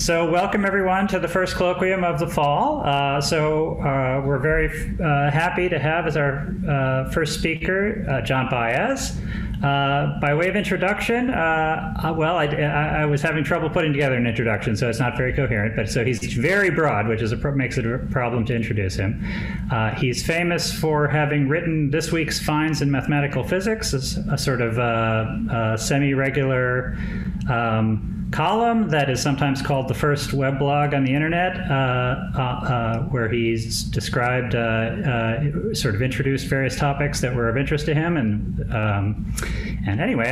So welcome everyone to the first colloquium of the fall. We're very happy to have as our first speaker, John Baez. By way of introduction, I was having trouble putting together an introduction, so it's not very coherent, but so he's very broad, which makes it a problem to introduce him. He's famous for having written this week's Finds in Mathematical Physics, a sort of semi-regular column that is sometimes called the first web blog on the internet, where he's described, sort of introduced various topics that were of interest to him. And anyway,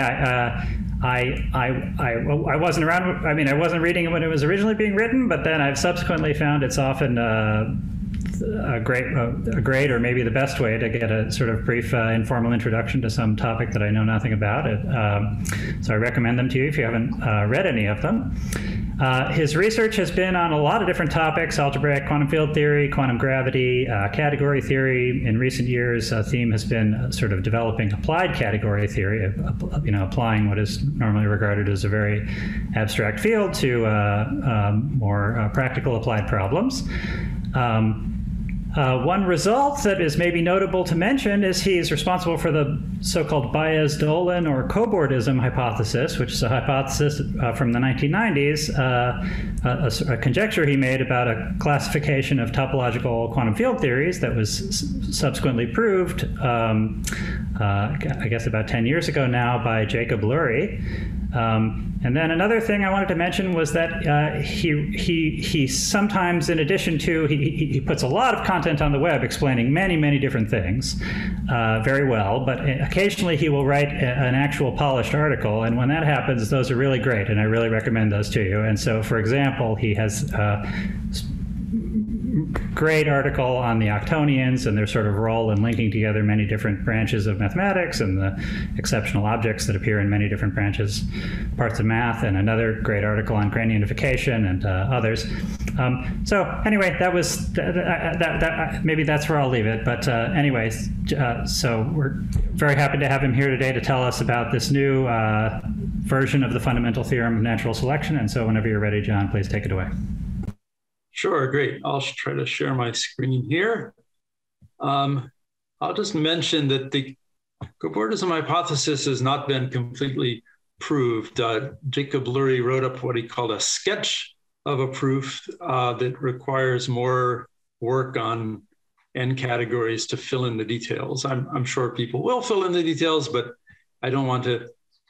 I wasn't around. I mean, I wasn't reading it when it was originally being written, but then I've subsequently found it's often a great or maybe the best way to get a sort of brief informal introduction to some topic that I know nothing about. So I recommend them to you if you haven't read any of them. His research has been on a lot of different topics: algebraic quantum field theory, quantum gravity, category theory. In recent years, a theme has been sort of developing applied category theory, applying what is normally regarded as a very abstract field to more practical applied problems. One result that is maybe notable to mention is he's responsible for the so-called Baez-Dolan or cobordism hypothesis, which is a hypothesis from the 1990s, a conjecture he made about a classification of topological quantum field theories that was subsequently proved, I guess about 10 years ago now, by Jacob Lurie. And then another thing I wanted to mention was that he sometimes, in addition to, he puts a lot of content on the web explaining many different things very well, but occasionally he will write an actual polished article, and when that happens, those are really great, and I really recommend those to you. And so, for example, he has great article on the Octonians and their sort of role in linking together many different branches of mathematics and the exceptional objects that appear in many different parts of math, and another great article on grand unification and others. So anyway, that was maybe that's where I'll leave it. But anyways, so we're very happy to have him here today to tell us about this new version of the fundamental theorem of natural selection. And so whenever you're ready, John, please take it away. Sure, great. I'll try to share my screen here. I'll just mention that the cobordism hypothesis has not been completely proved. Jacob Lurie wrote up what he called a sketch of a proof that requires more work on n categories to fill in the details. I'm sure people will fill in the details, but I don't want to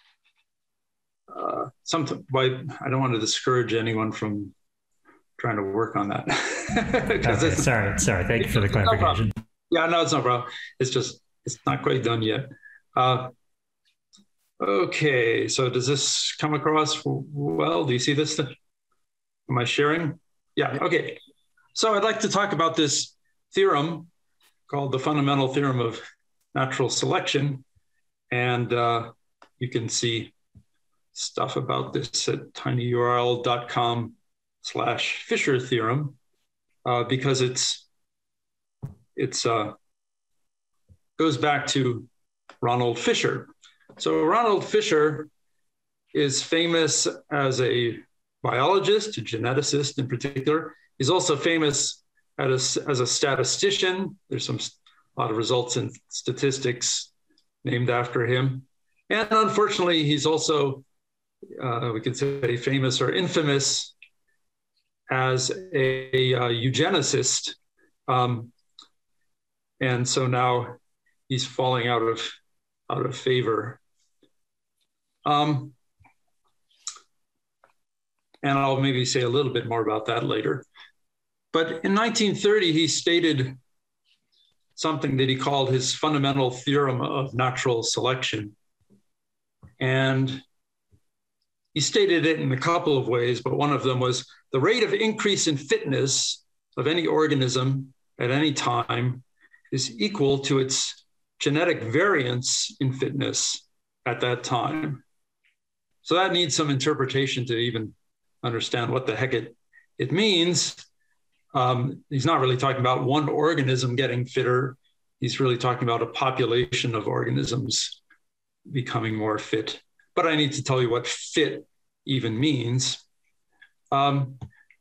I don't want to discourage anyone from trying to work on that. Okay, sorry. Thank you for the clarification. No, it's no problem. It's not quite done yet. Okay, so does this come across well? Do you see this? Am I sharing? Yeah, okay. So I'd like to talk about this theorem called the fundamental theorem of natural selection. And you can see stuff about this at tinyurl.com/Fisher theorem, because it's goes back to Ronald Fisher. So Ronald Fisher is famous as a biologist, a geneticist in particular. He's also famous as a statistician. There's a lot of results in statistics named after him. And unfortunately, he's also, we could say, famous or infamous as a eugenicist. And so now he's falling out of favor. And I'll maybe say a little bit more about that later. But in 1930, he stated something that he called his fundamental theorem of natural selection. And he stated it in a couple of ways, but one of them was the rate of increase in fitness of any organism at any time is equal to its genetic variance in fitness at that time. So that needs some interpretation to even understand what the heck it means. He's not really talking about one organism getting fitter. He's really talking about a population of organisms becoming more fit. But I need to tell you what fit even means.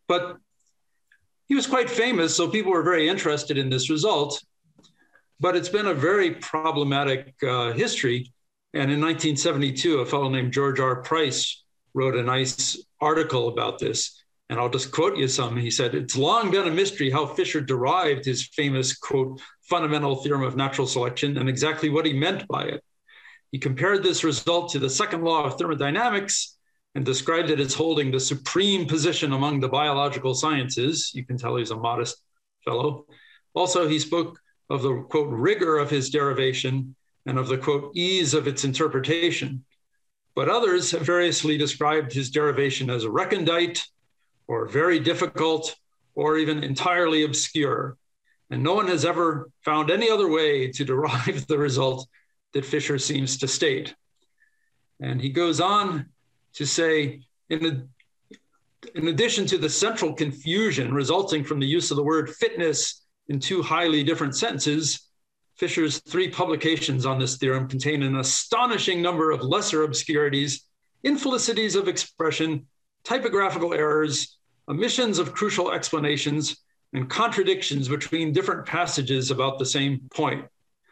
But he was quite famous, so people were very interested in this result. But it's been a very problematic history. And in 1972, a fellow named George R. Price wrote a nice article about this. And I'll just quote you some. He said, "It's long been a mystery how Fisher derived his famous, quote, fundamental theorem of natural selection and exactly what he meant by it. He compared this result to the second law of thermodynamics and described it as holding the supreme position among the biological sciences." You can tell he's a modest fellow. Also, he spoke of the, quote, rigor of his derivation and of the, quote, ease of its interpretation. But others have variously described his derivation as recondite or very difficult or even entirely obscure. And no one has ever found any other way to derive the result that Fisher seems to state. And he goes on to say, in addition to the central confusion resulting from the use of the word fitness in two highly different senses, Fisher's 3 publications on this theorem contain an astonishing number of lesser obscurities, infelicities of expression, typographical errors, omissions of crucial explanations, and contradictions between different passages about the same point.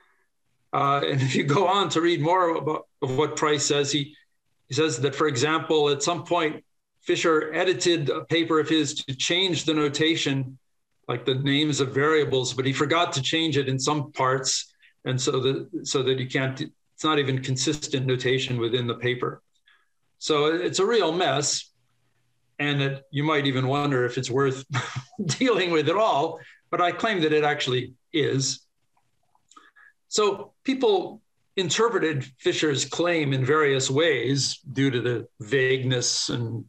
And if you go on to read more about what Price says, he says that, for example, at some point, Fisher edited a paper of his to change the notation, like the names of variables, but he forgot to change it in some parts, and so that you can't, it's not even consistent notation within the paper. So it's a real mess, and you might even wonder if it's worth dealing with at all, but I claim that it actually is. So people interpreted Fisher's claim in various ways due to the vagueness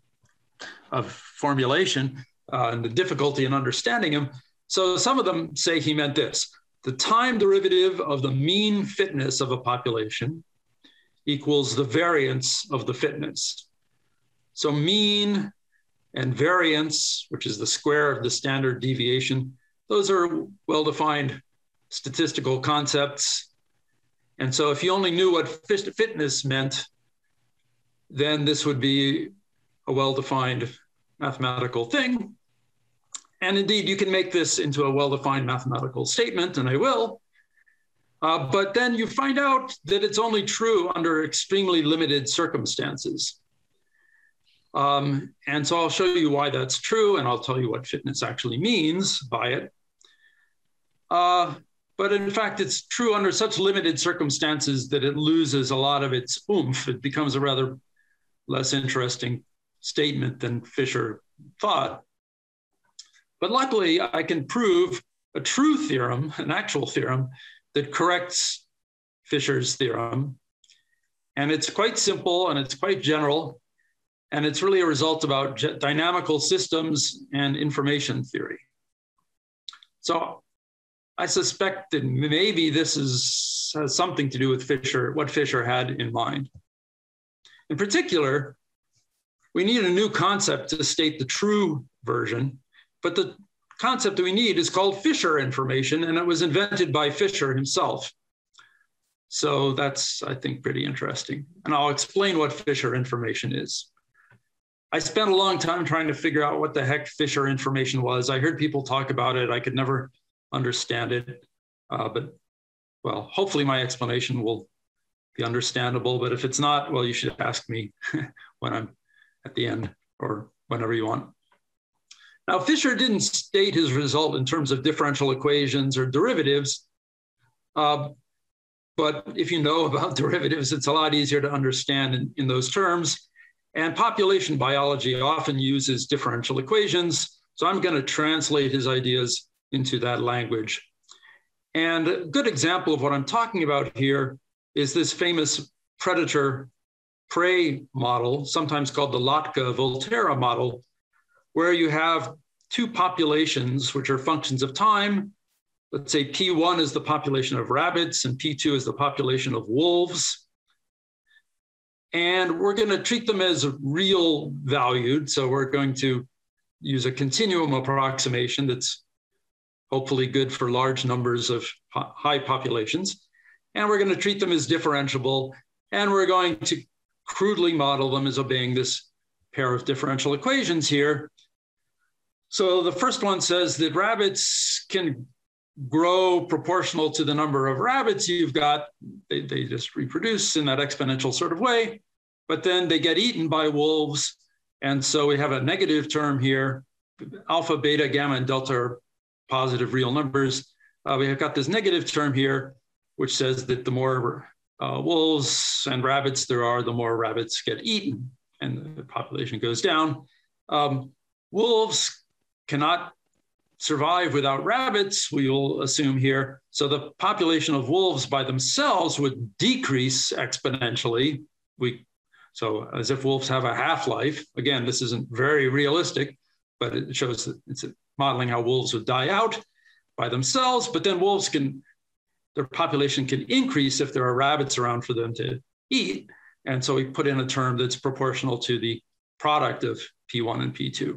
of formulation and the difficulty in understanding him. So some of them say he meant this: the time derivative of the mean fitness of a population equals the variance of the fitness. So mean and variance, which is the square of the standard deviation, those are well-defined statistical concepts. And so if you only knew what fitness meant, then this would be a well-defined mathematical thing. And indeed, you can make this into a well-defined mathematical statement, and I will. But then you find out that it's only true under extremely limited circumstances. And so I'll show you why that's true, and I'll tell you what fitness actually means by it. But in fact, it's true under such limited circumstances that it loses a lot of its oomph. It becomes a rather less interesting statement than Fisher thought. But luckily, I can prove a true theorem, an actual theorem, that corrects Fisher's theorem. And it's quite simple and it's quite general. And it's really a result about dynamical systems and information theory. So I suspect that maybe this has something to do with Fisher, what Fisher had in mind. In particular, we need a new concept to state the true version, but the concept that we need is called Fisher information, and it was invented by Fisher himself. So that's, I think, pretty interesting. And I'll explain what Fisher information is. I spent a long time trying to figure out what the heck Fisher information was. I heard people talk about it. I could never understand it. But, well, hopefully my explanation will be understandable. But if it's not, well, you should ask me when I'm at the end or whenever you want. Now, Fisher didn't state his result in terms of differential equations or derivatives. But if you know about derivatives, it's a lot easier to understand in those terms. And population biology often uses differential equations. So I'm going to translate his ideas into that language. And a good example of what I'm talking about here is this famous predator-prey model, sometimes called the Lotka-Volterra model, where you have two populations, which are functions of time. Let's say P1 is the population of rabbits and P2 is the population of wolves. And we're going to treat them as real valued. So we're going to use a continuum approximation that's hopefully good for large numbers of high populations. And we're going to treat them as differentiable. And we're going to crudely model them as obeying this pair of differential equations here. So the first one says that rabbits can grow proportional to the number of rabbits you've got. They just reproduce in that exponential sort of way, but then they get eaten by wolves. And so we have a negative term here. Alpha, beta, gamma, and delta are positive real numbers. We have got this negative term here, which says that the more wolves and rabbits there are, the more rabbits get eaten, and the population goes down. Wolves cannot survive without rabbits, we will assume here. So the population of wolves by themselves would decrease exponentially. So as if wolves have a half-life. Again, this isn't very realistic, but it shows that it's modeling how wolves would die out by themselves. But then wolves their population can increase if there are rabbits around for them to eat. And so we put in a term that's proportional to the product of P1 and P2.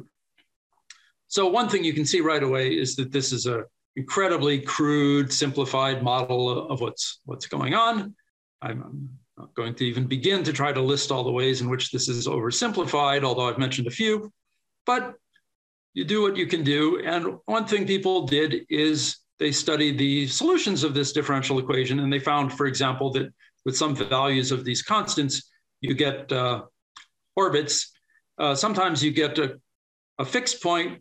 So one thing you can see right away is that this is an incredibly crude, simplified model of what's going on. I'm not going to even begin to try to list all the ways in which this is oversimplified, although I've mentioned a few. But you do what you can do. And one thing people did is they studied the solutions of this differential equation, and they found, for example, that with some values of these constants, you get orbits. Sometimes you get a fixed point,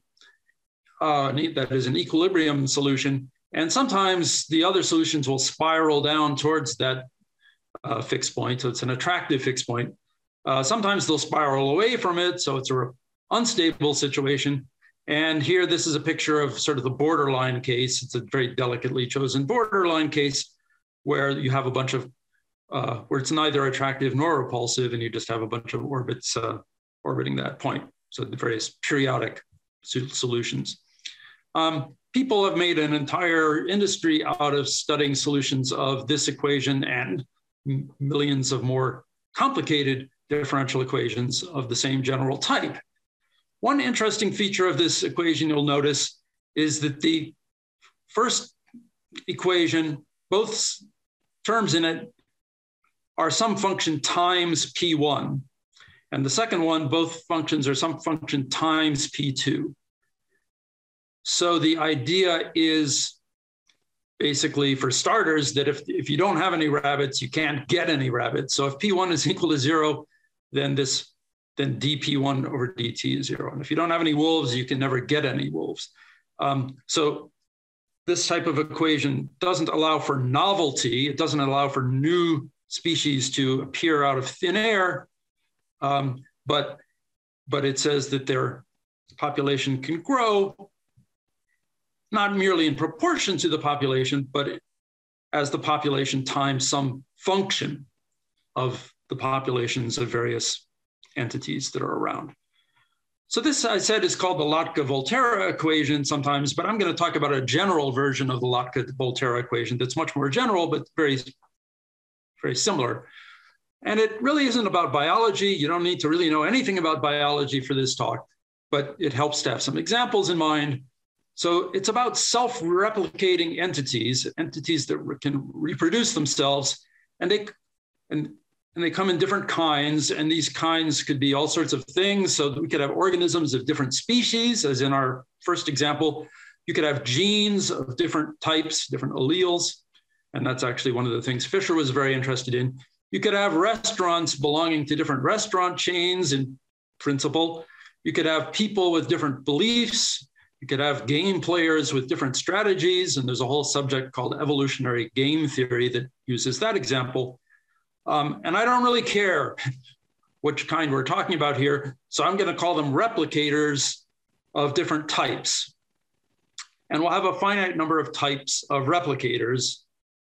that is an equilibrium solution, and sometimes the other solutions will spiral down towards that fixed point, so it's an attractive fixed point. Sometimes they'll spiral away from it, so it's an unstable situation. And here, this is a picture of sort of the borderline case. It's a very delicately chosen borderline case where you have a bunch of, where it's neither attractive nor repulsive, and you just have a bunch of orbits orbiting that point. So the various periodic solutions. People have made an entire industry out of studying solutions of this equation and millions of more complicated differential equations of the same general type. One interesting feature of this equation you'll notice is that the first equation, both terms in it are some function times P1. And the second one, both functions are some function times P2. So the idea is basically, for starters, that if you don't have any rabbits, you can't get any rabbits. So if P1 is equal to 0, then dP1 over dt is 0. And if you don't have any wolves, you can never get any wolves. So this type of equation doesn't allow for novelty. It doesn't allow for new species to appear out of thin air. But it says that their population can grow, not merely in proportion to the population, but as the population times some function of the populations of various entities that are around. So this, I said, is called the Lotka-Volterra equation sometimes, but I'm going to talk about a general version of the Lotka-Volterra equation that's much more general, but very, very similar. And it really isn't about biology. You don't need to really know anything about biology for this talk, but it helps to have some examples in mind. So it's about self-replicating entities that can reproduce themselves, and they come in different kinds, and these kinds could be all sorts of things. So we could have organisms of different species, as in our first example. You could have genes of different types, different alleles, and that's actually one of the things Fisher was very interested in. You could have restaurants belonging to different restaurant chains in principle. You could have people with different beliefs. You could have game players with different strategies, and there's a whole subject called evolutionary game theory that uses that example. And I don't really care which kind we're talking about here, so I'm going to call them replicators of different types. And we'll have a finite number of types of replicators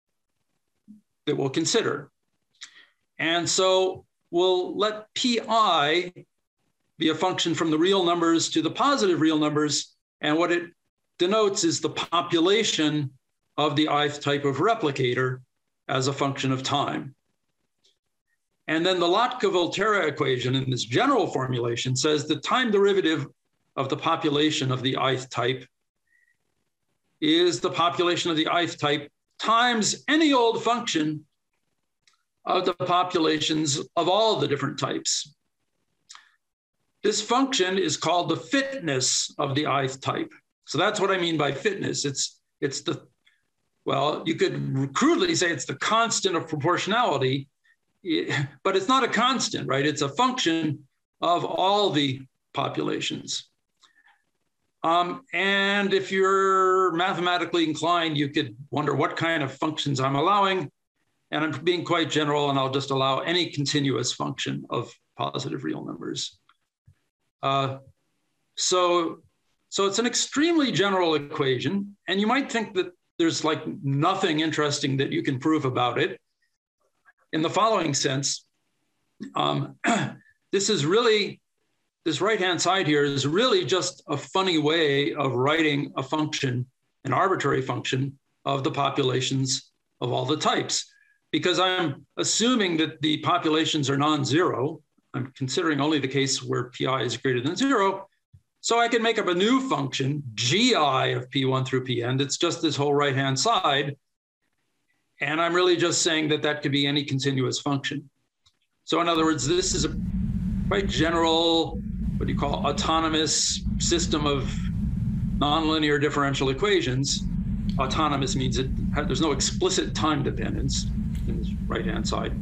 that we'll consider. And so we'll let Pi be a function from the real numbers to the positive real numbers. And what it denotes is the population of the ith type of replicator as a function of time. And then the Lotka-Volterra equation in this general formulation says the time derivative of the population of the ith type is the population of the ith type times any old function of the populations of all the different types. this function is called the fitness of the ith type. So that's what I mean by fitness. It's the, well, you could crudely say it's the constant of proportionality, but it's not a constant, right? It's a function of all the populations. And if you're mathematically inclined, you could wonder what kind of functions I'm allowing. And I'm being quite general, and I'll just allow any continuous function of positive real numbers. So it's an extremely general equation, and you might think that there's like nothing interesting that you can prove about it. In the following sense, this is really, this right-hand side here is really just a funny way of writing a function, an arbitrary function of the populations of all the types. Because I'm assuming that the populations are non-zero, I'm considering only the case where pi is greater than 0. So I can make up a new function, gi of p1 through pn, that's just this whole right-hand side. And I'm really just saying that that could be any continuous function. So in other words, this is a quite general, what do you call, autonomous system of nonlinear differential equations. Autonomous means there's no explicit time dependence in this right-hand side.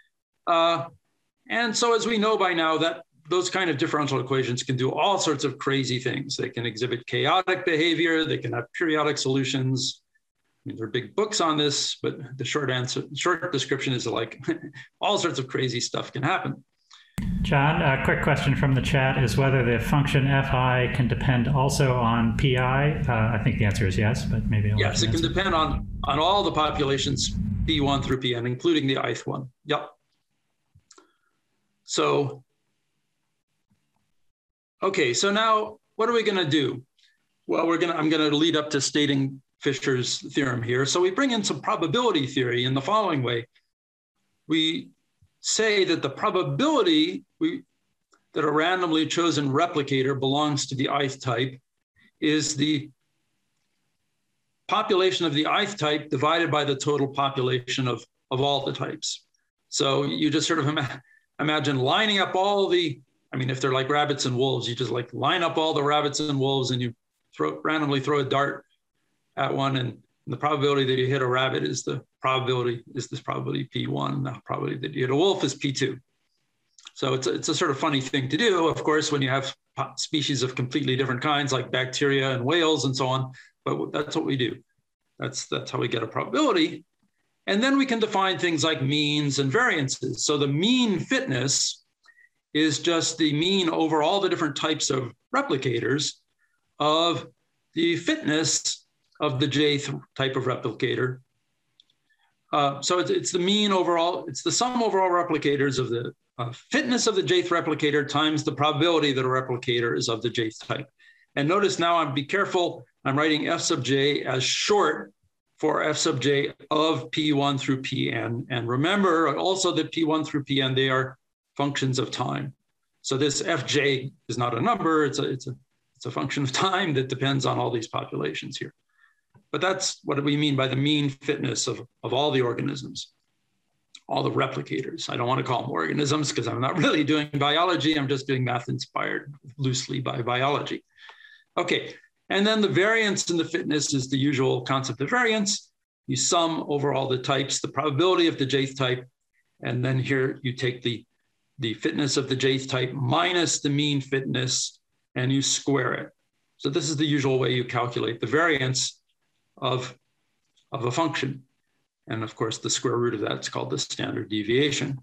And so as we know by now, that those kind of differential equations can do all sorts of crazy things. They can exhibit chaotic behavior, they can have periodic solutions. I mean, there are big books on this, but the short description is like all sorts of crazy stuff can happen. John, a quick question from the chat is whether the function fi can depend also on pi. I think the answer is yes, but maybe I'll yes, it can depend on all the populations p1 through pn, including the ith one. Yep. So, okay, so now what are we going to do? Well, I'm going to lead up to stating Fisher's theorem here. So we bring in some probability theory in the following way. We say that the probability that a randomly chosen replicator belongs to the ith type is the population of the ith type divided by the total population of all the types. So you just sort of imagine lining up all the, I mean, if they're like rabbits and wolves, you just like line up all the rabbits and wolves and you randomly throw a dart at one, and the probability that you hit a rabbit is this probability P1, and the probability that you hit a wolf is P2. So it's a sort of funny thing to do, of course, when you have species of completely different kinds like bacteria and whales and so on, but that's what we do. That's how we get a probability. And then we can define things like means and variances. So the mean fitness is just the mean over all the different types of replicators of the fitness of the jth type of replicator. So it's the mean overall, it's the sum over all replicators of the fitness of the jth replicator times the probability that a replicator is of the jth type. And notice now, be careful, I'm writing f sub j as short for f sub j of p1 through pn. And remember also that p1 through pn, they are functions of time. So this fj is not a number, it's a function of time that depends on all these populations here. But that's what we mean by the mean fitness of all the organisms, all the replicators. I don't want to call them organisms because I'm not really doing biology. I'm just doing math inspired loosely by biology. Okay, and then the variance in the fitness is the usual concept of variance. You sum over all the types, the probability of the jth type, and then here you take the fitness of the jth type minus the mean fitness, and you square it. So this is the usual way you calculate the variance of a function. And of course, the square root of that is called the standard deviation.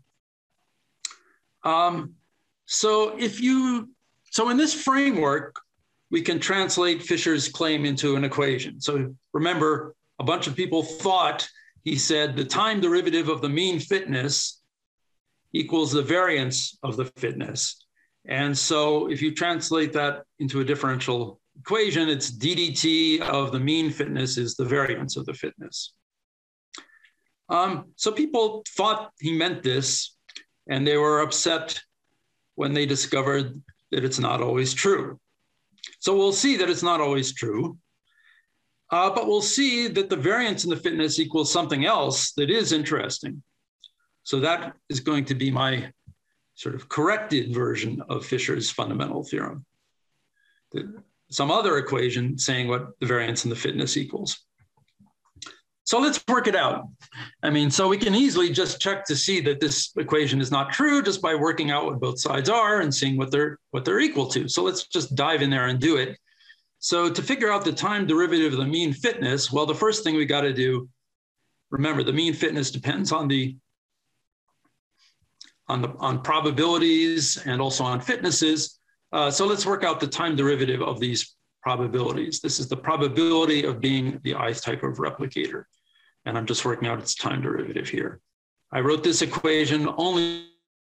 So in this framework, we can translate Fisher's claim into an equation. So remember, a bunch of people thought he said the time derivative of the mean fitness equals the variance of the fitness. And so if you translate that into a differential equation, it's ddt of the mean fitness is the variance of the fitness. So people thought he meant this, and they were upset when they discovered that it's not always true. So we'll see that it's not always true, but we'll see that the variance in the fitness equals something else that is interesting. So that is going to be my sort of corrected version of Fisher's fundamental theorem. Some other equation saying what the variance and the fitness equals. So let's work it out. I mean, so we can easily just check to see that this equation is not true just by working out what both sides are and seeing what they're equal to. So let's just dive in there and do it. So to figure out the time derivative of the mean fitness, well, the first thing we got to do, remember, the mean fitness depends on probabilities and also on fitnesses. So let's work out the time derivative of these probabilities. This is the probability of being the ith type of replicator. And I'm just working out its time derivative here. I wrote this equation only.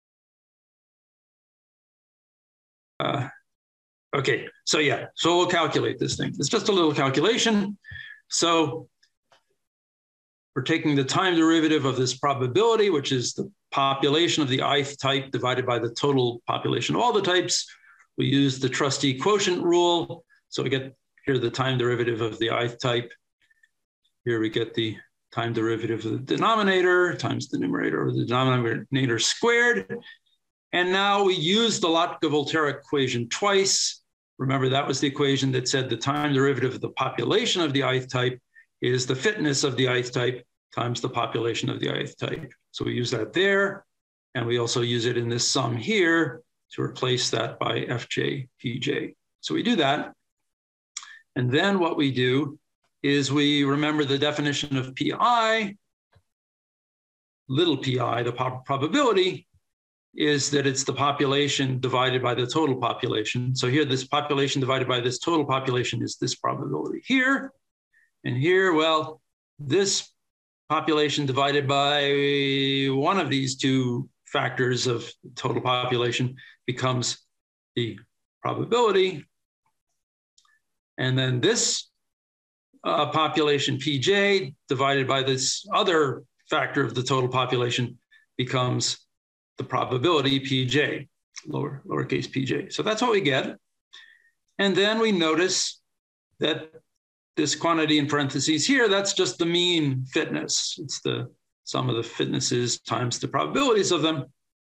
Okay, so yeah, so we'll calculate this thing. It's just a little calculation. So we're taking the time derivative of this probability, which is the population of the ith type divided by the total population of all the types. We use the trustee quotient rule. So we get here the time derivative of the ith type. Here we get the time derivative of the denominator times the numerator, or the denominator squared. And now we use the Lotka-Volterra equation twice. Remember, that was the equation that said the time derivative of the population of the ith type is the fitness of the ith type times the population of the ith type. So we use that there. And we also use it in this sum here to replace that by fj, pj. So we do that. And then what we do is we remember the definition of pi, little pi, the probability, is that it's the population divided by the total population. So here, this population divided by this total population is this probability here. And here, well, this population divided by one of these two factors of total population becomes the probability. And then this population pj divided by this other factor of the total population becomes the probability pj, lowercase pj. So that's what we get. And then we notice that this quantity in parentheses here, that's just the mean fitness. It's the sum of the fitnesses times the probabilities of them.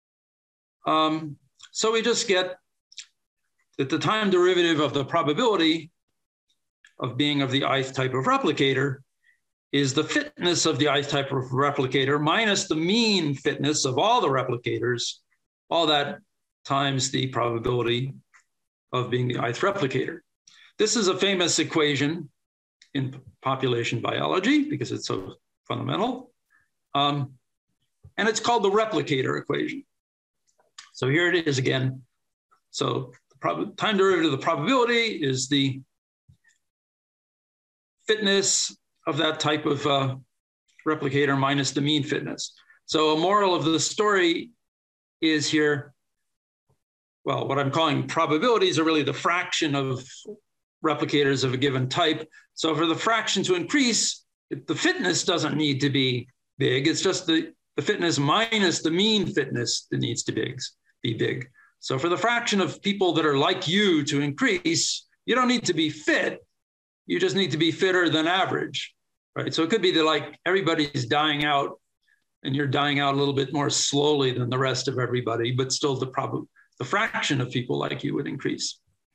So we just get that the time derivative of the probability of being of the ith type of replicator is the fitness of the ith type of replicator minus the mean fitness of all the replicators, all that times the probability of being the ith replicator. This is a famous equation in population biology because it's so fundamental. And it's called the replicator equation. So here it is again. So the time derivative of the probability is the fitness of that type of replicator minus the mean fitness. So a moral of the story is here, well, what I'm calling probabilities are really the fraction of replicators of a given type. So for the fraction to increase, the fitness doesn't need to be big. It's just the fitness minus the mean fitness that needs to be big. So for the fraction of people that are like you to increase, you don't need to be fit. You just need to be fitter than average, right? So it could be that like everybody's dying out and you're dying out a little bit more slowly than the rest of everybody, but still the fraction of people like you would increase.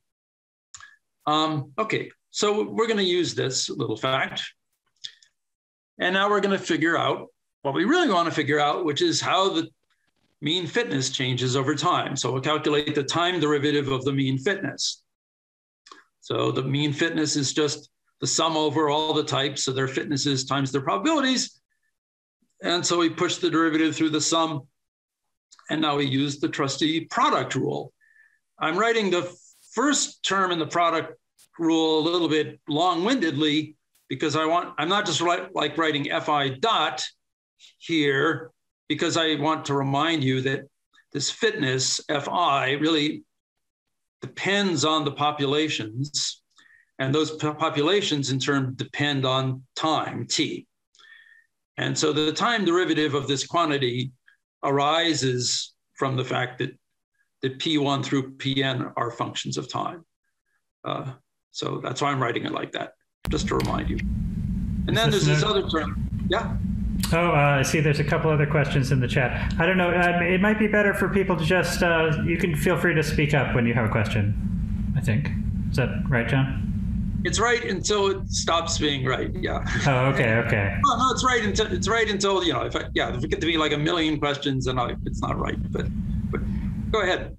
Okay, so we're going to use this little fact. And now we're going to figure out what we really want to figure out, which is how the mean fitness changes over time. So we'll calculate the time derivative of the mean fitness. So the mean fitness is just the sum over all the types, so their fitnesses times their probabilities. And so we push the derivative through the sum. And now we use the trustee product rule. I'm writing the first term in the product rule a little bit long-windedly because I'm not just like writing fi dot here, because I want to remind you that this fitness fi really depends on the populations, and those populations in turn depend on time, t. And so the time derivative of this quantity arises from the fact that P1 through Pn are functions of time. So that's why I'm writing it like that, just to remind you. And then there's this other term. Yeah? Oh, I see there's a couple other questions in the chat. I don't know. It might be better for people to just, you can feel free to speak up when you have a question, I think. Is that right, John? It's right until it stops being right. Yeah. Oh, okay. No, it's right until if it get to be like a million questions, then it's not right. But go ahead.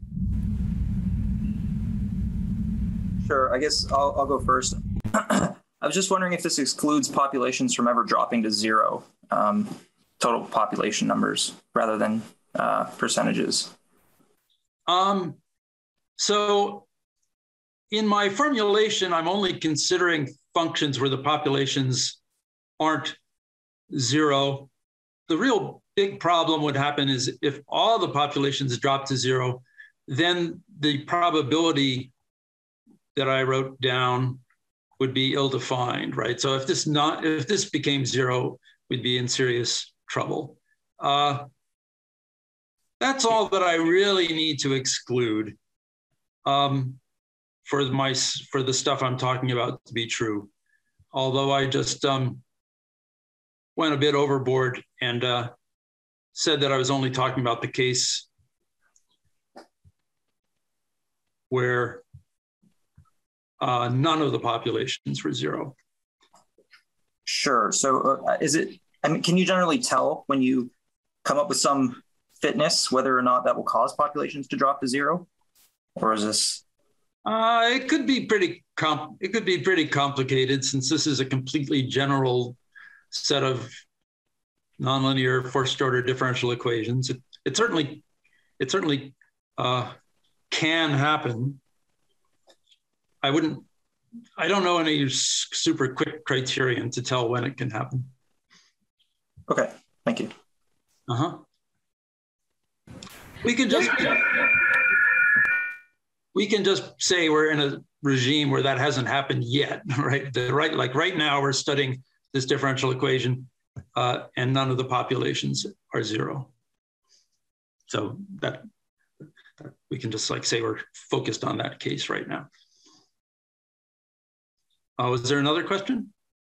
Sure. I guess I'll go first. I was just wondering if this excludes populations from ever dropping to zero, total population numbers, rather than percentages. So in my formulation, I'm only considering functions where the populations aren't zero. The real big problem would happen is if all the populations drop to zero, then the probability that I wrote down would be ill-defined, right? So if this became zero, we'd be in serious trouble. That's all that I really need to exclude for the stuff I'm talking about to be true. Although I just went a bit overboard and said that I was only talking about the case where none of the populations were zero. Sure. So can you generally tell when you come up with some fitness whether or not that will cause populations to drop to zero? Or is this? It could be pretty complicated, since this is a completely general set of nonlinear first-order differential equations. It certainly can happen. I don't know any super quick criterion to tell when it can happen. Okay, thank you. We can just say we're in a regime where that hasn't happened yet, right? Like right now we're studying this differential equation and none of the populations are zero. So that we can just say we're focused on that case right now. Was there another question?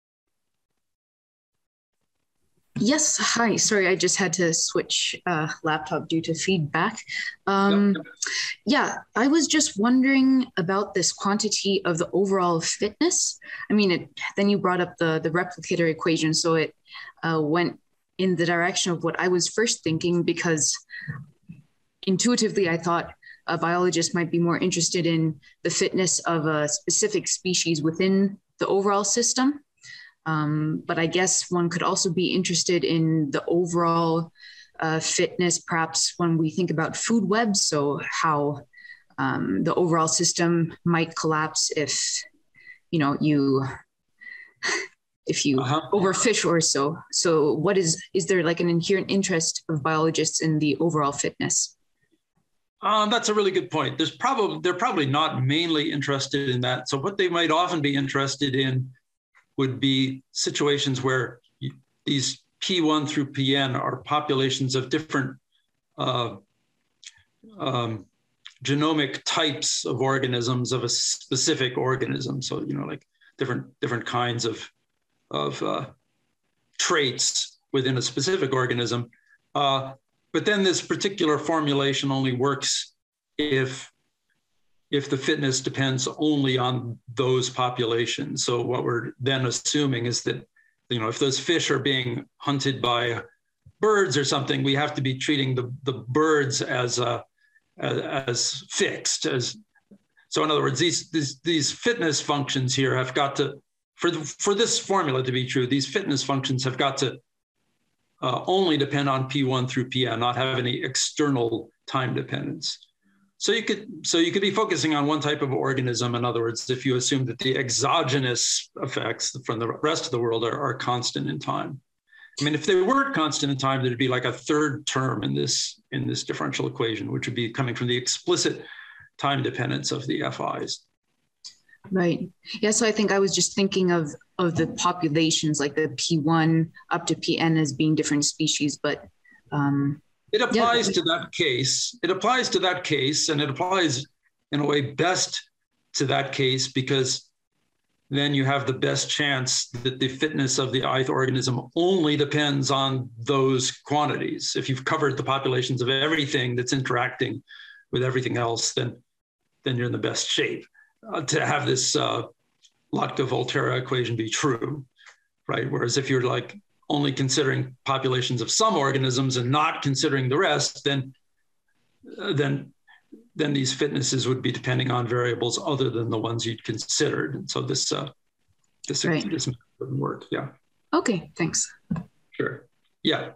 Yes, hi. Sorry, I just had to switch laptop due to feedback. Yeah, I was just wondering about this quantity of the overall fitness. I mean, then you brought up the replicator equation, so it went in the direction of what I was first thinking, because intuitively I thought a biologist might be more interested in the fitness of a specific species within the overall system. But I guess one could also be interested in the overall fitness, perhaps when we think about food webs. So how the overall system might collapse if, you overfish or so. So what is there like an inherent interest of biologists in the overall fitness? That's a really good point. They're probably not mainly interested in that. So what they might often be interested in would be situations where these P1 through Pn are populations of different genomic types of organisms of a specific organism. So, like different kinds of traits within a specific organism. But then this particular formulation only works if the fitness depends only on those populations. So what we're then assuming is that, if those fish are being hunted by birds or something, we have to be treating the birds as fixed. So in other words, these fitness functions here have got to, for this formula to be true, these fitness functions have got to only depend on P1 through Pn, not have any external time dependence. So you could be focusing on one type of organism. In other words, if you assume that the exogenous effects from the rest of the world are constant in time. I mean, if they weren't constant in time, there'd be like a third term in this differential equation, which would be coming from the explicit time dependence of the FIs. Right. Yeah. So I think I was just thinking of the populations, like the P1 up to Pn as being different species, but it applies to that case. It applies to that case, and it applies in a way best to that case because then you have the best chance that the fitness of the ith organism only depends on those quantities. If you've covered the populations of everything that's interacting with everything else, then you're in the best shape to have this Lotka-Volterra equation be true, right? Whereas if you're like only considering populations of some organisms and not considering the rest, then these fitnesses would be depending on variables other than the ones you'd considered. And so this wouldn't work. Yeah. Okay, thanks. Sure. Yeah.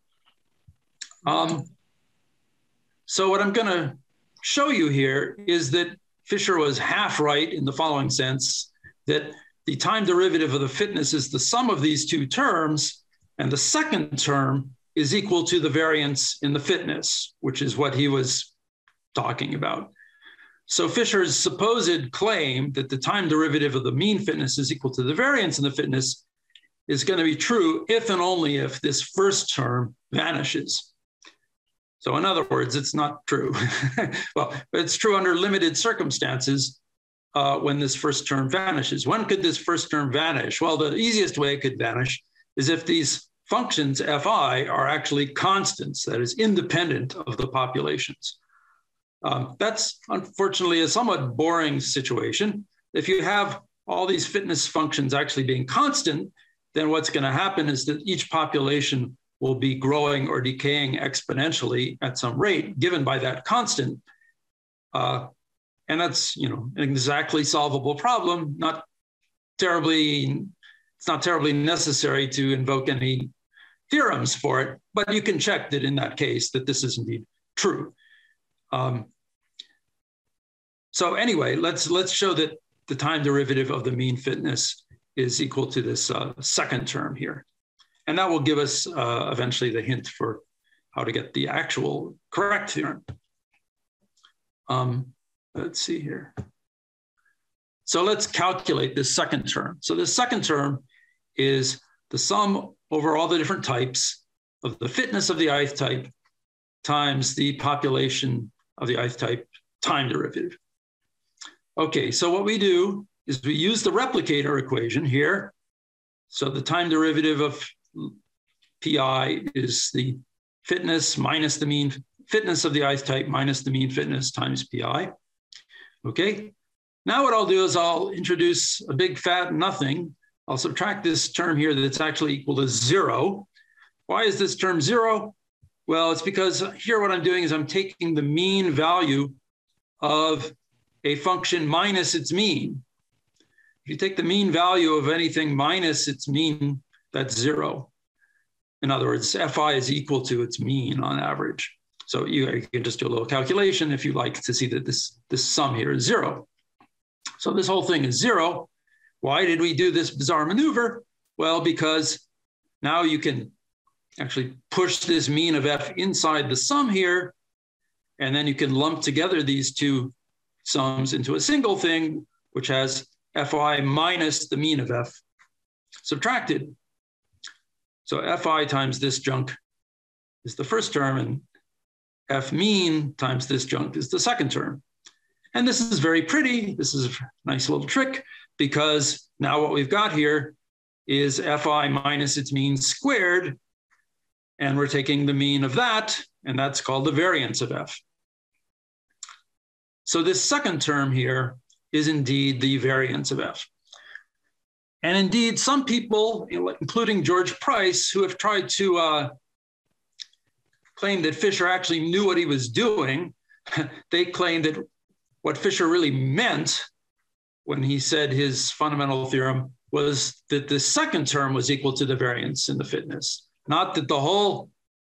So what I'm going to show you here is that Fisher was half right in the following sense, that the time derivative of the fitness is the sum of these two terms, and the second term is equal to the variance in the fitness, which is what he was talking about. So Fisher's supposed claim that the time derivative of the mean fitness is equal to the variance in the fitness is going to be true if and only if this first term vanishes. So in other words, it's not true. Well, it's true under limited circumstances when this first term vanishes. When could this first term vanish? Well, the easiest way it could vanish is if these functions fi are actually constants, that is independent of the populations. That's unfortunately a somewhat boring situation. If you have all these fitness functions actually being constant, then what's going to happen is that each population will be growing or decaying exponentially at some rate given by that constant. And that's, an exactly solvable problem, it's not terribly necessary to invoke any theorems for it, but you can check that in that case that this is indeed true. So anyway, let's show that the time derivative of the mean fitness is equal to this second term here. And that will give us eventually the hint for how to get the actual correct theorem. Let's see here. So let's calculate this second term. So the second term is the sum over all the different types of the fitness of the ith type times the population of the ith type time derivative. Okay, so what we do is we use the replicator equation here. So the time derivative of pi is the fitness minus the mean fitness of the ith type minus the mean fitness times pi. Okay, now what I'll do is I'll introduce a big fat nothing. I'll subtract this term here that's actually equal to 0. Why is this term 0? Well, it's because here what I'm doing is I'm taking the mean value of a function minus its mean. If you take the mean value of anything minus its mean, that's 0. In other words, fi is equal to its mean on average. So you can just do a little calculation if you like to see that this sum here is 0. So this whole thing is 0. Why did we do this bizarre maneuver? Well, because now you can actually push this mean of f inside the sum here, and then you can lump together these two sums into a single thing, which has fi minus the mean of f subtracted. So fi times this junk is the first term, and f mean times this junk is the second term. And this is very pretty. This is a nice little trick, because now what we've got here is fi minus its mean squared, and we're taking the mean of that, and that's called the variance of f. So this second term here is indeed the variance of f. And indeed, some people, including George Price, who have tried to claim that Fisher actually knew what he was doing, they claim that what Fisher really meant when he said his fundamental theorem was that the second term was equal to the variance in the fitness. Not that the whole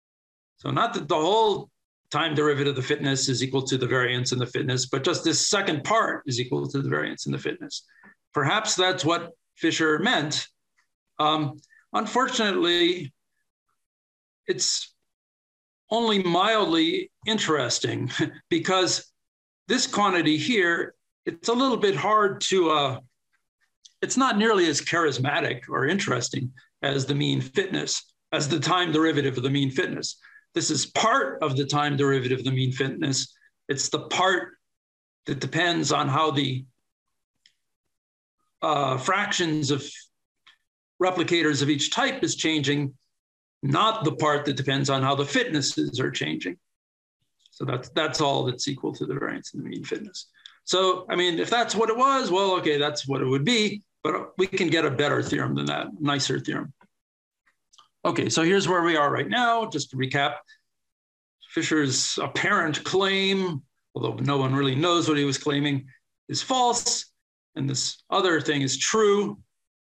time derivative of the fitness is equal to the variance in the fitness, but just this second part is equal to the variance in the fitness. Perhaps that's what Fisher meant. Unfortunately, it's only mildly interesting because this quantity here, it's a little bit hard to, it's not nearly as charismatic or interesting as the mean fitness, as the time derivative of the mean fitness. This is part of the time derivative of the mean fitness. It's the part that depends on how the fractions of replicators of each type is changing, not the part that depends on how the fitnesses are changing. So that's all that's equal to the variance in the mean fitness. So, I mean, if that's what it was, well, okay, that's what it would be, but we can get a better theorem than that, nicer theorem. Okay, so here's where we are right now. Just to recap, Fisher's apparent claim, although no one really knows what he was claiming, is false, and this other thing is true.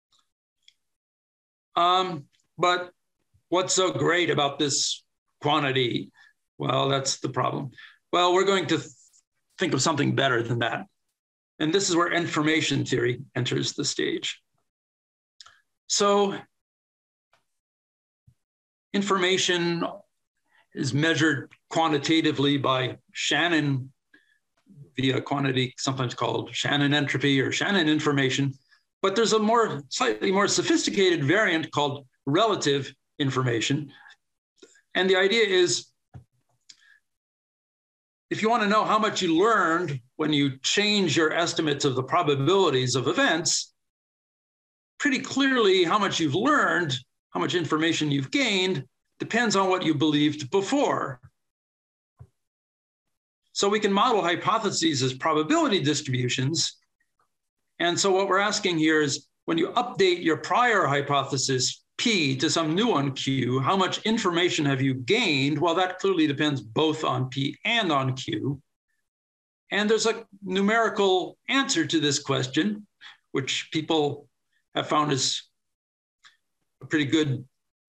But what's so great about this quantity? Well, that's the problem. Well, we're going to think of something better than that. And this is where information theory enters the stage. So information is measured quantitatively by Shannon via quantity, sometimes called Shannon entropy or Shannon information. But there's a slightly more sophisticated variant called relative information. And the idea is, if you want to know how much you learned when you change your estimates of the probabilities of events, pretty clearly how much you've learned, how much information you've gained, depends on what you believed before. So we can model hypotheses as probability distributions. And so what we're asking here is, when you update your prior hypothesis P to some new one Q, how much information have you gained? Well, that clearly depends both on P and on Q. And there's a numerical answer to this question, which people have found is a pretty good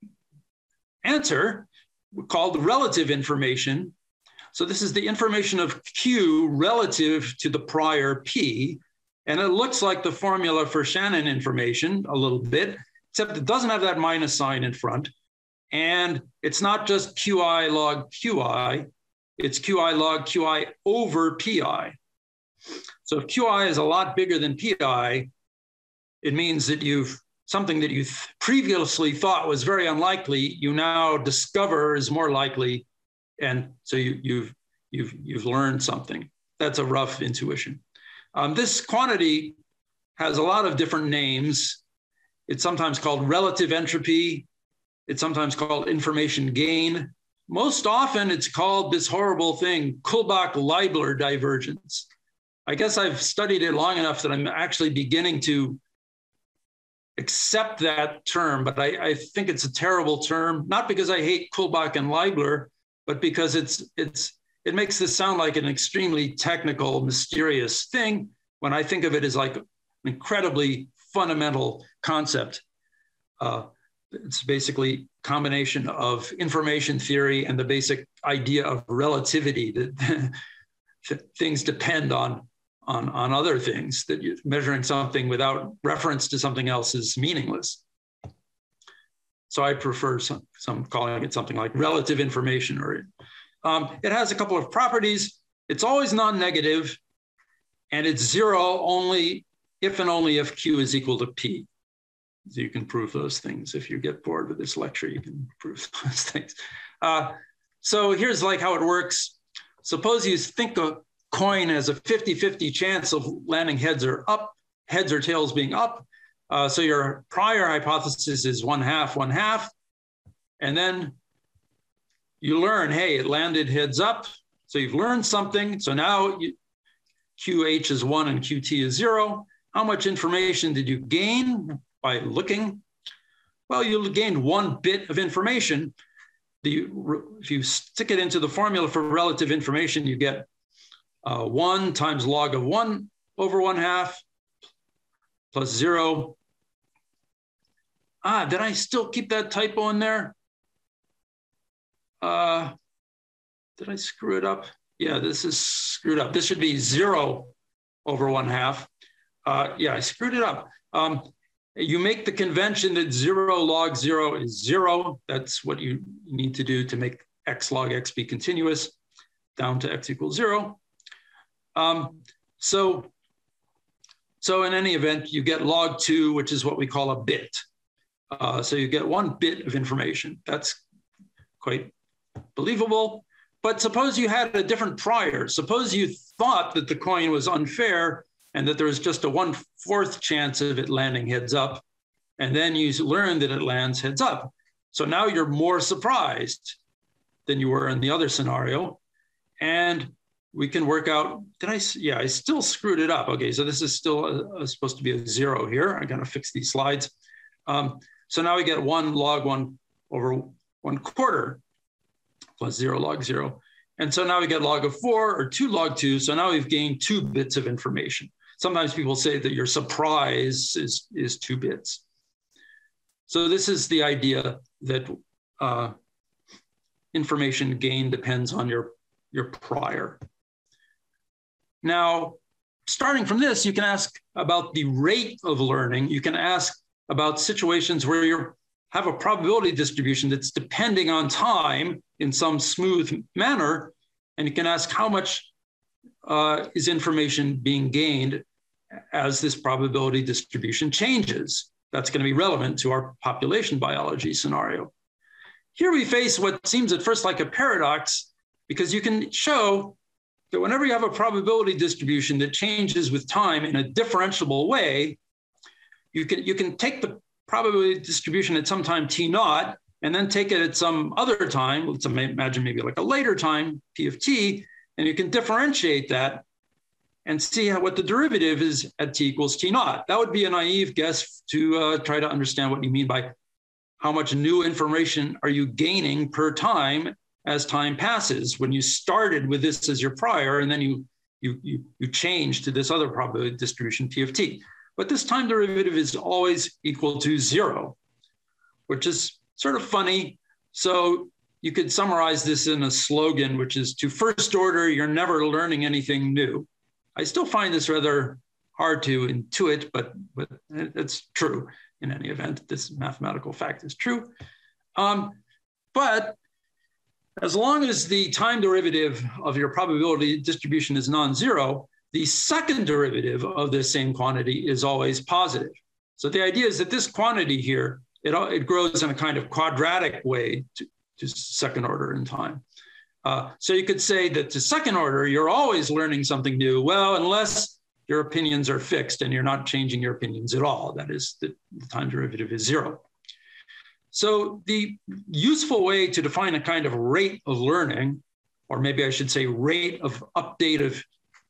answer, called relative information. So this is the information of Q relative to the prior P. And it looks like the formula for Shannon information a little bit, except it doesn't have that minus sign in front. And it's not just Qi log Qi, it's Qi log Qi over Pi. So if Qi is a lot bigger than Pi, it means that something that you previously thought was very unlikely, you now discover is more likely. And so you've learned something. That's a rough intuition. This quantity has a lot of different names. It's sometimes called relative entropy. It's sometimes called information gain. Most often it's called this horrible thing, Kullback-Leibler divergence. I guess I've studied it long enough that I'm actually beginning to accept that term, but I think it's a terrible term, not because I hate Kullback and Leibler, but because it makes this sound like an extremely technical, mysterious thing, when I think of it as like an incredibly fundamental concept. It's basically a combination of information theory and the basic idea of relativity, that things depend on other things, that you're measuring something without reference to something else is meaningless. So I prefer some calling it something like relative information. Or it has a couple of properties. It's always non-negative, and it's zero only if and only if Q is equal to P. So you can prove those things. If you get bored with this lecture, you can prove those things. So here's like how it works. Suppose you think a coin has a 50-50 chance of landing heads or tails being up. So your prior hypothesis is 1/2, 1/2. And then you learn, hey, it landed heads up. So you've learned something. So now QH is 1 and QT is 0. How much information did you gain by looking? Well, you gained 1 bit of information. If you stick it into the formula for relative information, you get 1 times log of 1 over 1/2 plus 0. Did I still keep that typo in there? Did I screw it up? Yeah, this is screwed up. This should be 0 over 1/2. Yeah, I screwed it up. You make the convention that 0 log 0 is 0. That's what you need to do to make x log x be continuous down to x equals 0. So in any event, you get log 2, which is what we call a bit. So you get 1 bit of information. That's quite believable. But suppose you had a different prior. Suppose you thought that the coin was unfair and that there's just a 1/4 chance of it landing heads up. And then you learn that it lands heads up. So now you're more surprised than you were in the other scenario. And we can work out, I still screwed it up. Okay, so this is still supposed to be a 0 here. I gotta fix these slides. So now we get 1 log 1 over 1/4 plus 0 log 0. And so now we get log of 4 or 2 log 2. So now we've gained 2 bits of information. Sometimes people say that your surprise is 2 bits. So this is the idea that information gain depends on your prior. Now, starting from this, you can ask about the rate of learning. You can ask about situations where you have a probability distribution that's depending on time in some smooth manner. And you can ask how much is information being gained as this probability distribution changes. That's going to be relevant to our population biology scenario. Here we face what seems at first like a paradox, because you can show that whenever you have a probability distribution that changes with time in a differentiable way, you can take the probability distribution at some time t0 and then take it at some other time. Let's imagine maybe like a later time, p of t, and you can differentiate that and see what the derivative is at t equals t0. That would be a naive guess to try to understand what you mean by how much new information are you gaining per time as time passes, when you started with this as your prior and then you change to this other probability distribution p of t. But this time derivative is always equal to 0, which is sort of funny. So you could summarize this in a slogan, which is, to first order, you're never learning anything new. I still find this rather hard to intuit, but it's true in any event. This mathematical fact is true. But as long as the time derivative of your probability distribution is non-zero, the second derivative of this same quantity is always positive. So the idea is that this quantity here, it grows in a kind of quadratic way to second order in time. So you could say that to second order, you're always learning something new. Well, unless your opinions are fixed and you're not changing your opinions at all. That is, the time derivative is 0. So the useful way to define a kind of rate of learning, or maybe I should say rate of update of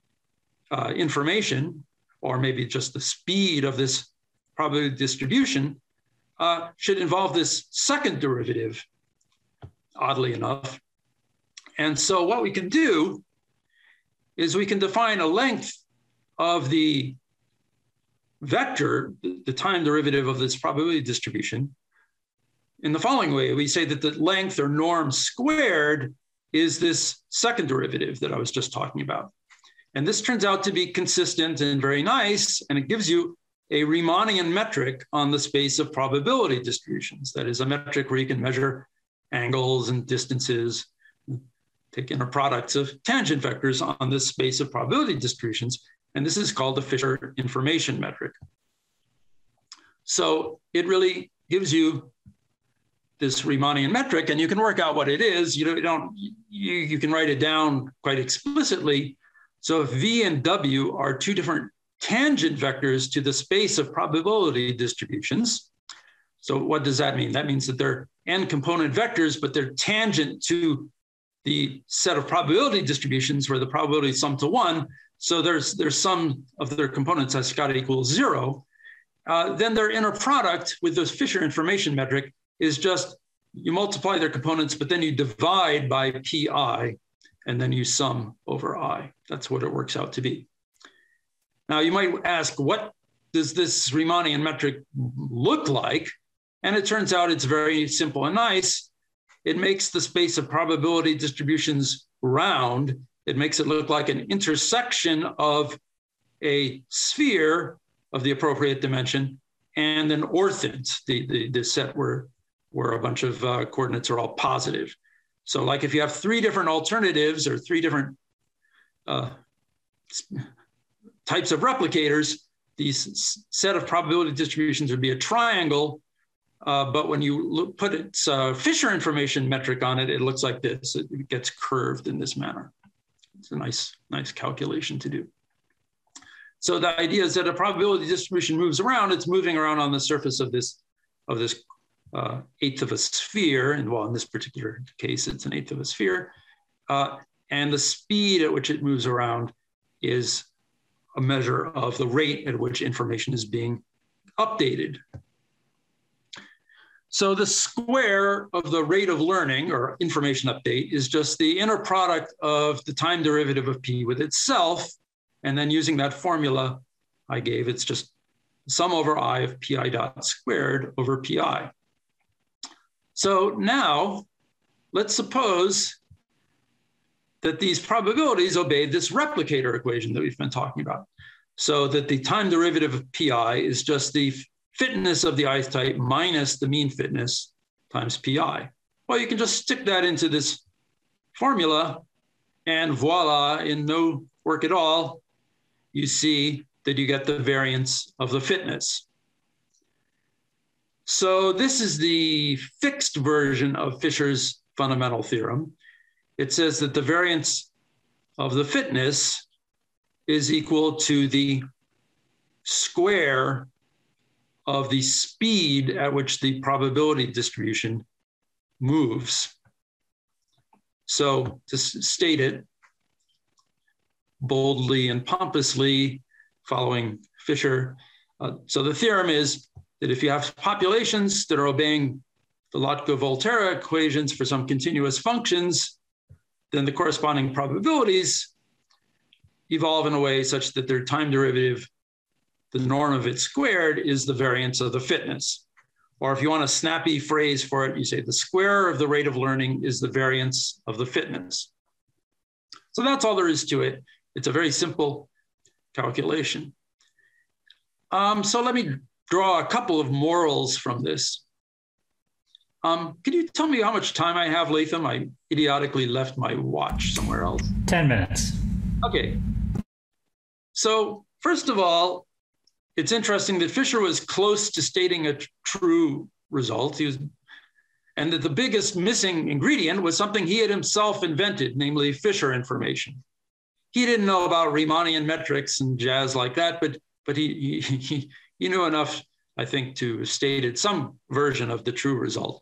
information, or maybe just the speed of this probability distribution, should involve this second derivative, oddly enough. And so what we can do is we can define a length of the vector, the time derivative of this probability distribution, in the following way. We say that the length, or norm squared, is this second derivative that I was just talking about. And this turns out to be consistent and very nice, and it gives you a Riemannian metric on the space of probability distributions. That is a metric where you can measure angles and distances, take inner products of tangent vectors on this space of probability distributions. And this is called the Fisher information metric. So it really gives you this Riemannian metric, and you can work out what it is. You can write it down quite explicitly. So if V and W are 2 different tangent vectors to the space of probability distributions. So what does that mean? That means that they're n component vectors, but they're tangent to the set of probability distributions where the probability sum to 1. So there's sum of their components has got to equal 0. Then their inner product with this Fisher information metric is just, you multiply their components, but then you divide by pi, and then you sum over I. That's what it works out to be. Now you might ask, what does this Riemannian metric look like? And it turns out it's very simple and nice. It makes the space of probability distributions round. It makes it look like an intersection of a sphere of the appropriate dimension and an orthant, the set where a bunch of coordinates are all positive. So like if you have 3 different alternatives or 3 different types of replicators, these set of probability distributions would be a triangle. But when you put its Fisher information metric on it, it looks like this. It gets curved in this manner. It's a nice calculation to do. So the idea is that a probability distribution moves around. It's moving around on the surface of this eighth of a sphere. And well, in this particular case, it's an eighth of a sphere. And the speed at which it moves around is a measure of the rate at which information is being updated. So the square of the rate of learning or information update is just the inner product of the time derivative of p with itself. And then using that formula I gave, it's just sum over I of pi dot squared over pi. So now let's suppose that these probabilities obey this replicator equation that we've been talking about. So that the time derivative of pi is just the fitness of the ith type minus the mean fitness times pi. Well, you can just stick that into this formula and voila, in no work at all, you see that you get the variance of the fitness. So this is the fixed version of Fisher's fundamental theorem. It says that the variance of the fitness is equal to the square of the speed at which the probability distribution moves. So to state it boldly and pompously, following Fisher, so the theorem is that if you have populations that are obeying the Lotka-Volterra equations for some continuous functions, then the corresponding probabilities evolve in a way such that their time derivative, the norm of it squared, is the variance of the fitness. Or if you want a snappy phrase for it, you say the square of the rate of learning is the variance of the fitness. So that's all there is to it. It's a very simple calculation. So let me draw a couple of morals from this. Could you tell me how much time I have, Latham? I idiotically left my watch somewhere else. 10 minutes. Okay. So first of all, it's interesting that Fisher was close to stating a true result. And that the biggest missing ingredient was something he had himself invented, namely Fisher information. He didn't know about Riemannian metrics and jazz like that, but he knew enough, I think, to have stated some version of the true result.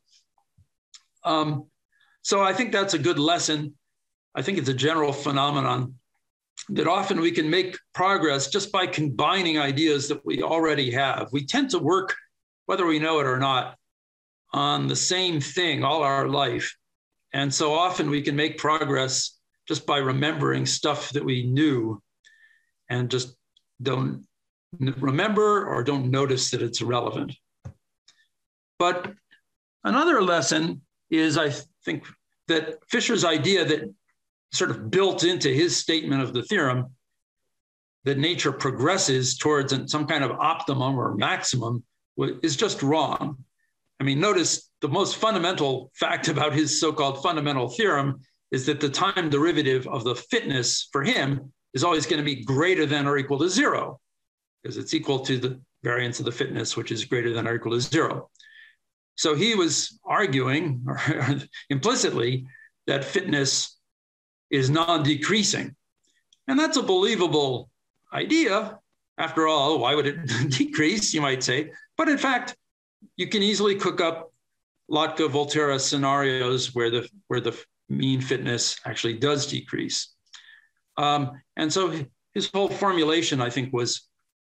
So I think that's a good lesson. I think it's a general phenomenon that often we can make progress just by combining ideas that we already have. We tend to work, whether we know it or not, on the same thing all our life. And so often we can make progress just by remembering stuff that we knew and just don't remember or don't notice that it's relevant. But another lesson is, I think, that Fisher's idea that sort of built into his statement of the theorem that nature progresses towards some kind of optimum or maximum is just wrong. I mean, notice the most fundamental fact about his so-called fundamental theorem is that the time derivative of the fitness for him is always going to be greater than or equal to 0, because it's equal to the variance of the fitness, which is greater than or equal to 0. So he was arguing, or implicitly, that fitness is non-decreasing. And that's a believable idea. After all, why would it decrease, you might say. But in fact, you can easily cook up Lotka-Volterra scenarios where the mean fitness actually does decrease. And so his whole formulation, I think, was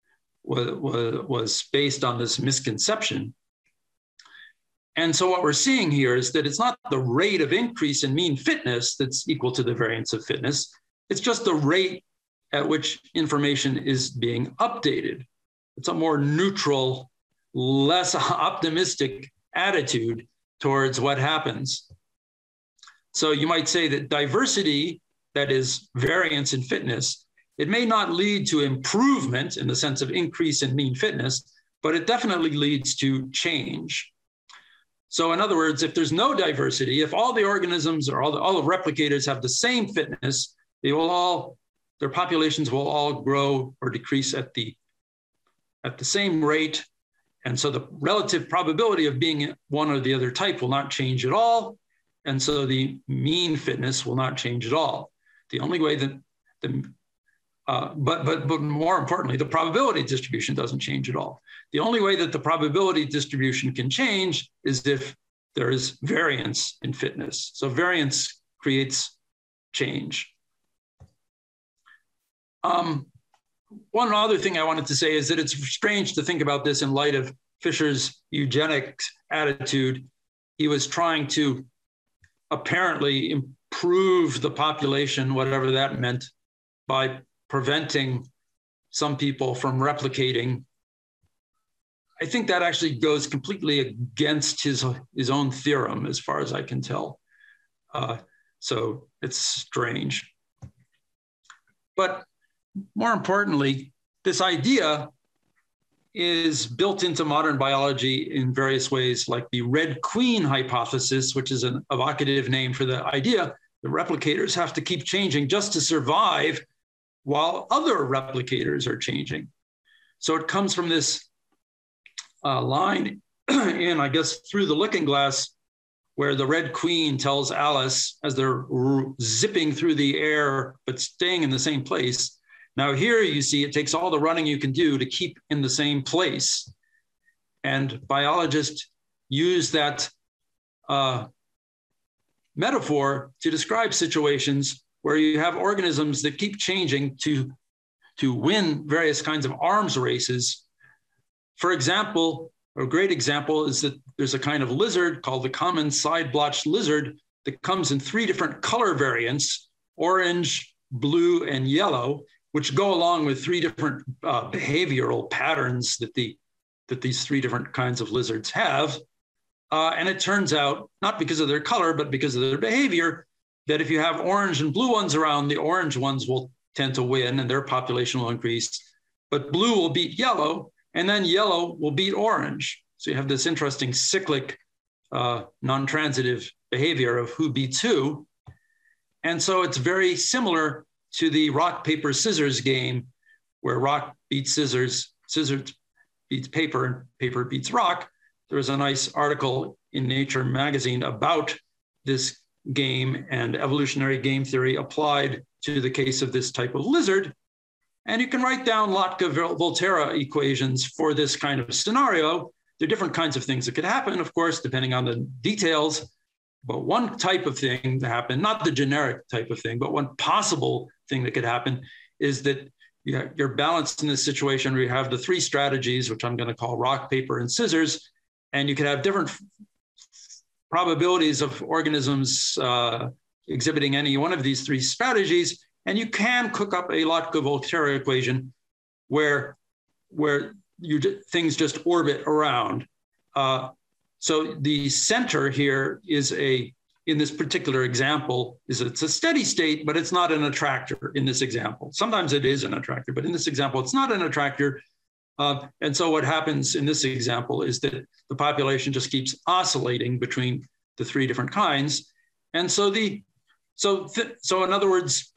based on this misconception. And so what we're seeing here is that it's not the rate of increase in mean fitness that's equal to the variance of fitness. It's just the rate at which information is being updated. It's a more neutral, less optimistic attitude towards what happens. So you might say that diversity, that is variance in fitness, it may not lead to improvement in the sense of increase in mean fitness, but it definitely leads to change. So in other words, if there's no diversity, if all the organisms or all the replicators have the same fitness, their populations will all grow or decrease at the same rate. And so the relative probability of being one or the other type will not change at all. And so the mean fitness will not change at all. The only way that But more importantly, the probability distribution doesn't change at all. The only way that the probability distribution can change is if there is variance in fitness. So variance creates change. One other thing I wanted to say is that it's strange to think about this in light of Fisher's eugenics attitude. He was trying to apparently improve the population, whatever that meant, by preventing some people from replicating. I think that actually goes completely against his own theorem, as far as I can tell. So it's strange. But more importantly, this idea is built into modern biology in various ways, like the Red Queen hypothesis, which is an evocative name for the idea that replicators have to keep changing just to survive while other replicators are changing. So it comes from this line in, I guess, Through the Looking Glass, where the Red Queen tells Alice, as they're zipping through the air, but staying in the same place, now here you see it takes all the running you can do to keep in the same place. And biologists use that metaphor to describe situations where you have organisms that keep changing to win various kinds of arms races. For example, a great example is that there's a kind of lizard called the common side-blotched lizard that comes in 3 different color variants, orange, blue, and yellow, which go along with 3 different behavioral patterns that these 3 different kinds of lizards have. And it turns out, not because of their color, but because of their behavior, that if you have orange and blue ones around, the orange ones will tend to win and their population will increase. But blue will beat yellow, and then yellow will beat orange. So you have this interesting cyclic, non-transitive behavior of who beats who. And so it's very similar to the rock, paper, scissors game, where rock beats scissors, scissors beats paper, and paper beats rock. There was a nice article in Nature magazine about this game and evolutionary game theory applied to the case of this type of lizard. And you can write down Lotka-Volterra equations for this kind of scenario. There are different kinds of things that could happen, of course, depending on the details. But one type of thing that happened, not the generic type of thing, but one possible thing that could happen is that you're balanced in this situation where you have the 3 strategies, which I'm going to call rock, paper, and scissors, and you could have different probabilities of organisms exhibiting any one of these 3 strategies, and you can cook up a Lotka-Volterra equation where things just orbit around. So the center here is in this particular example, it's a steady state, but it's not an attractor in this example. Sometimes it is an attractor, but in this example, it's not an attractor. And so what happens in this example is that the population just keeps oscillating between the 3 different kinds. And so so in other words,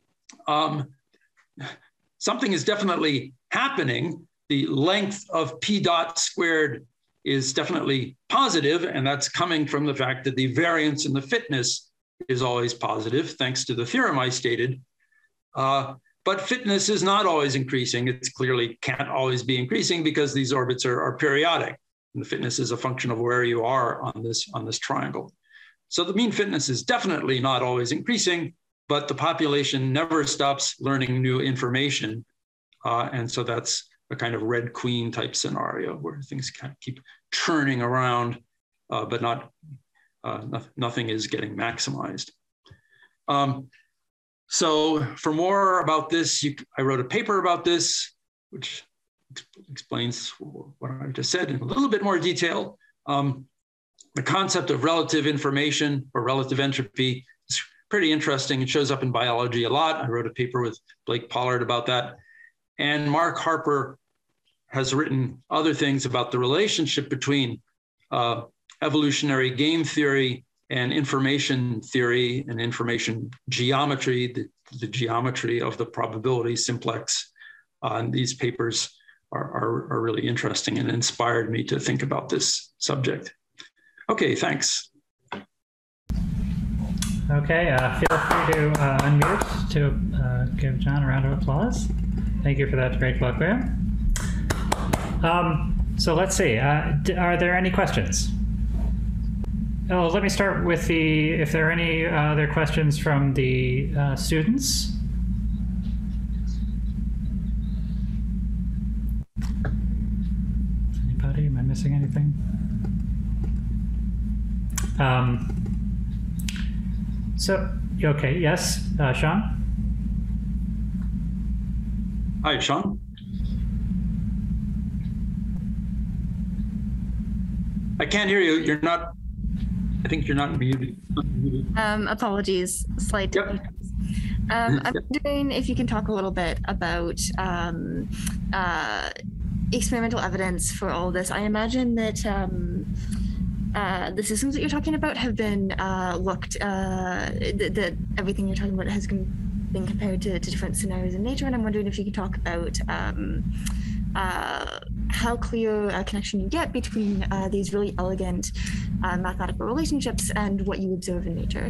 something is definitely happening. The length of P dot squared is definitely positive, and that's coming from the fact that the variance in the fitness is always positive, thanks to the theorem I stated. But fitness is not always increasing. It clearly can't always be increasing because these orbits are periodic, and the fitness is a function of where you are on this triangle. So the mean fitness is definitely not always increasing, but the population never stops learning new information. And so that's a kind of Red Queen type scenario where things kind of keep churning around, but nothing is getting maximized. So for more about this, I wrote a paper about this, which explains what I just said in a little bit more detail. The concept of relative information or relative entropy is pretty interesting. It shows up in biology a lot. I wrote a paper with Blake Pollard about that. And Mark Harper has written other things about the relationship between evolutionary game theory and information theory and information geometry, the geometry of the probability simplex. And these papers are really interesting and inspired me to think about this subject. Okay, thanks. Okay, feel free to unmute to give John a round of applause. Thank you for that great program. So let's see, are there any questions? Oh, let me start with if there are any other questions from the students. Anybody, am I missing anything? So, okay, yes, Sean? Hi, Sean. I can't hear you. You're not, I think you're not muted. Apologies, slight. Yep. I'm wondering if you can talk a little bit about experimental evidence for all this. I imagine that the systems that you're talking about have been looked, that everything you're talking about has been compared to different scenarios in nature, and I'm wondering if you can talk about how clear a connection you get between these really elegant mathematical relationships and what you observe in nature.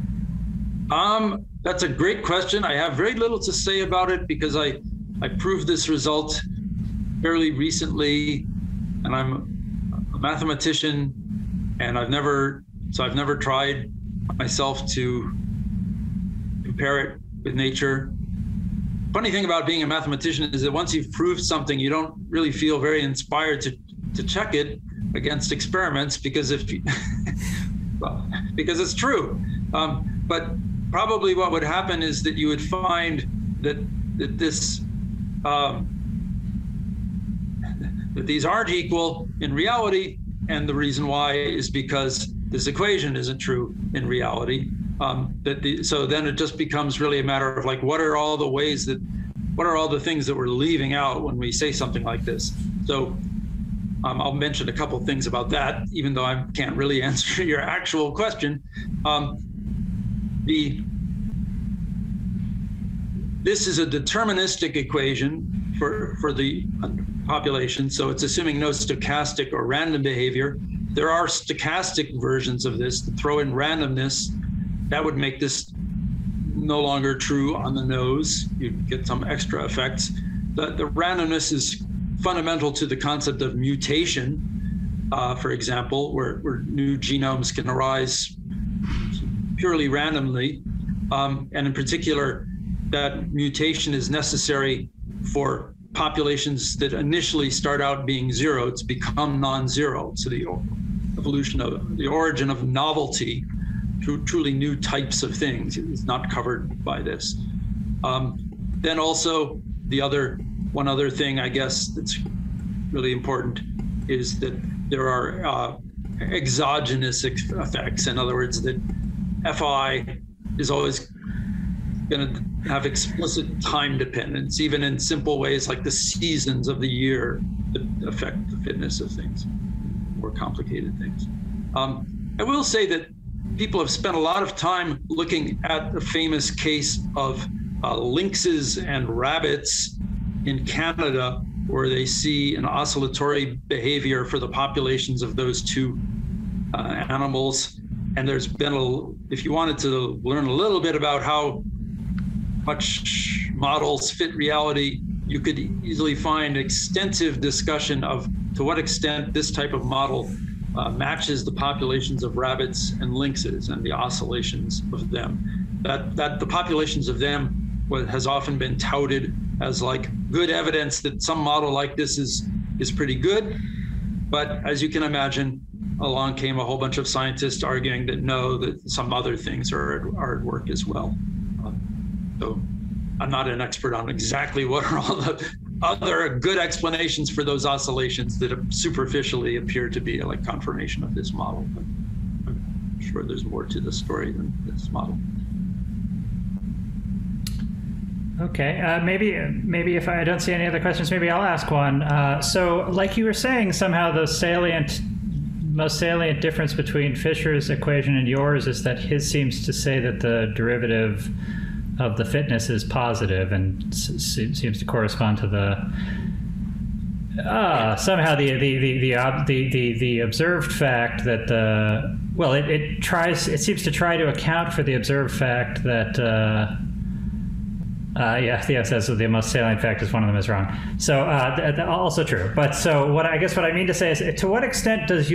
That's a great question. I have very little to say about it because I proved this result fairly recently, and I'm a mathematician, and I've never tried myself to compare it with nature. Funny thing about being a mathematician is that once you've proved something, you don't really feel very inspired to check it against experiments because because it's true. But probably what would happen is that you would find that these aren't equal in reality, and the reason why is because this equation isn't true in reality. So then it just becomes really a matter of like, what are all the things that we're leaving out when we say something like this? So I'll mention a couple things about that, even though I can't really answer your actual question. This is a deterministic equation for the population, so it's assuming no stochastic or random behavior. There are stochastic versions of this that throw in randomness. That would make this no longer true on the nose. You'd get some extra effects. The randomness is fundamental to the concept of mutation, for example, where new genomes can arise purely randomly. And in particular, that mutation is necessary for populations that initially start out being zero to become non-zero. So the evolution of the origin of novelty, truly new types of things, is not covered by this. Then also one other thing, I guess, that's really important is that there are exogenous effects. In other words, that Fi is always going to have explicit time dependence, even in simple ways like the seasons of the year that affect the fitness of things, more complicated things. I will say that people have spent a lot of time looking at the famous case of lynxes and rabbits in Canada, where they see an oscillatory behavior for the populations of those two animals. And there's been if you wanted to learn a little bit about how much models fit reality, you could easily find extensive discussion of to what extent this type of model matches the populations of rabbits and lynxes and the oscillations of them. That the populations of them has often been touted as like good evidence that some model like this is pretty good. But as you can imagine, along came a whole bunch of scientists arguing that no, that some other things are at work as well. So I'm not an expert on exactly what are all the other good explanations for those oscillations that superficially appear to be like confirmation of this model. But I'm sure there's more to the story than this model. Okay, maybe if I don't see any other questions, maybe I'll ask one. So like you were saying, somehow the most salient difference between Fisher's equation and yours is that his seems to say that the derivative of the fitness is positive and seems to correspond to somehow the observed fact that it seems to try to account for the observed fact that yes, that's the most salient fact is one of them is wrong. So also true. But so what I mean to say is, to what extent does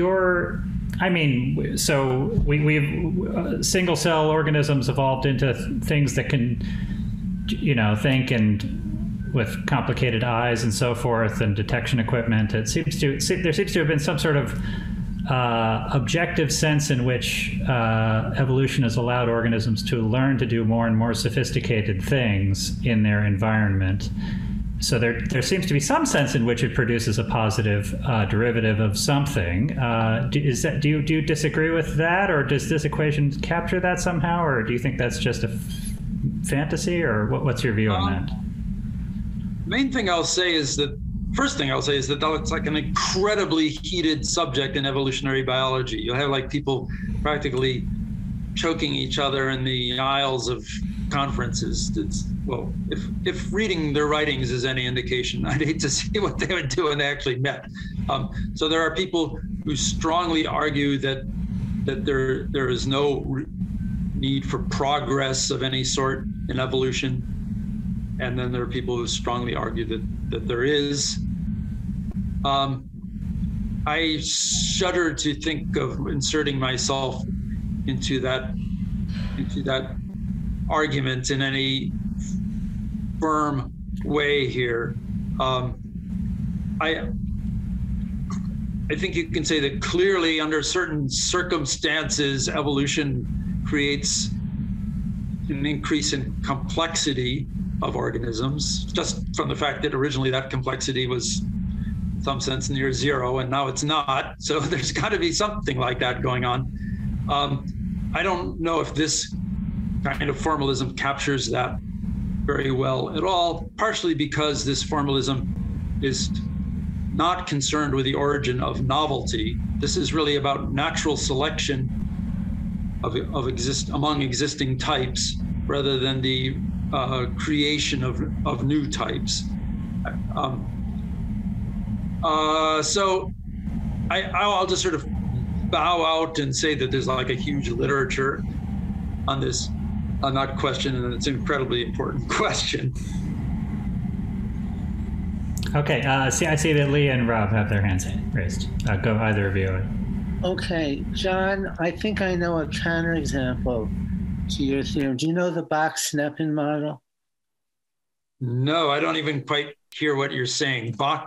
we've single cell organisms evolved into things that can, think and with complicated eyes and so forth and detection equipment. There seems to have been some sort of objective sense in which evolution has allowed organisms to learn to do more and more sophisticated things in their environment. So there seems to be some sense in which it produces a positive derivative of something. Do you disagree with that, or does this equation capture that somehow, or do you think that's just a fantasy, or what's your view on that? First thing I'll say is that it's like an incredibly heated subject in evolutionary biology. You'll have like people practically choking each other in the aisles of conferences. If reading their writings is any indication, I'd hate to see what they would do when they actually met. So there are people who strongly argue that there is no need for progress of any sort in evolution. And then there are people who strongly argue that there is. I shudder to think of inserting myself into that argument in any firm way here. I think you can say that clearly under certain circumstances, evolution creates an increase in complexity of organisms, just from the fact that originally that complexity was in some sense near zero, and now it's not. So there's got to be something like that going on. I don't know if this kind of formalism captures that very well at all, partially because this formalism is not concerned with the origin of novelty. This is really about natural selection among existing types, rather than the creation of new types. So I'll just sort of bow out and say that there's like a huge literature on that question, and it's an incredibly important question. Okay, I see that Lee and Rob have their hands raised. Go, either of you. Okay, John, I think I know a counterexample to your theorem. Do you know the Bach-Snepen model? No, I don't even quite hear what you're saying. Bach,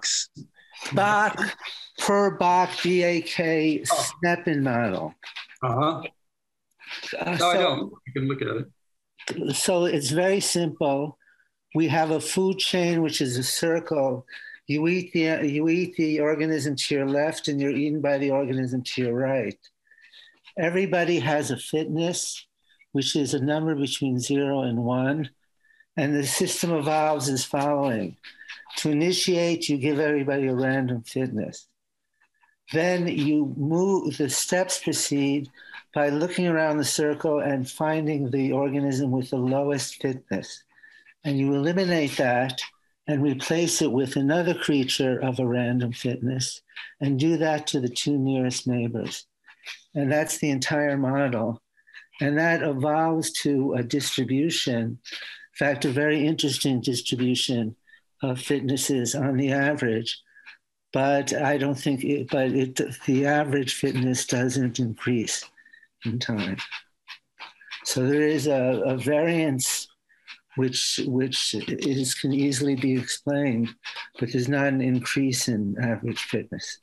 B-A-K, Snepen model. No, I don't. You can look at it. So it's very simple. We have a food chain, which is a circle. You eat the organism to your left, and you're eaten by the organism to your right. Everybody has a fitness, which is a number between 0 and 1. And the system evolves as following. To initiate, you give everybody a random fitness. Then the steps proceed by looking around the circle and finding the organism with the lowest fitness. And you eliminate that and replace it with another creature of a random fitness, and do that to the 2 nearest neighbors. And that's the entire model. And that evolves to a distribution, in fact, a very interesting distribution of fitnesses on the average. But I don't think the average fitness doesn't increase in time. So there is a variance which can easily be explained, but there's not an increase in average fitness.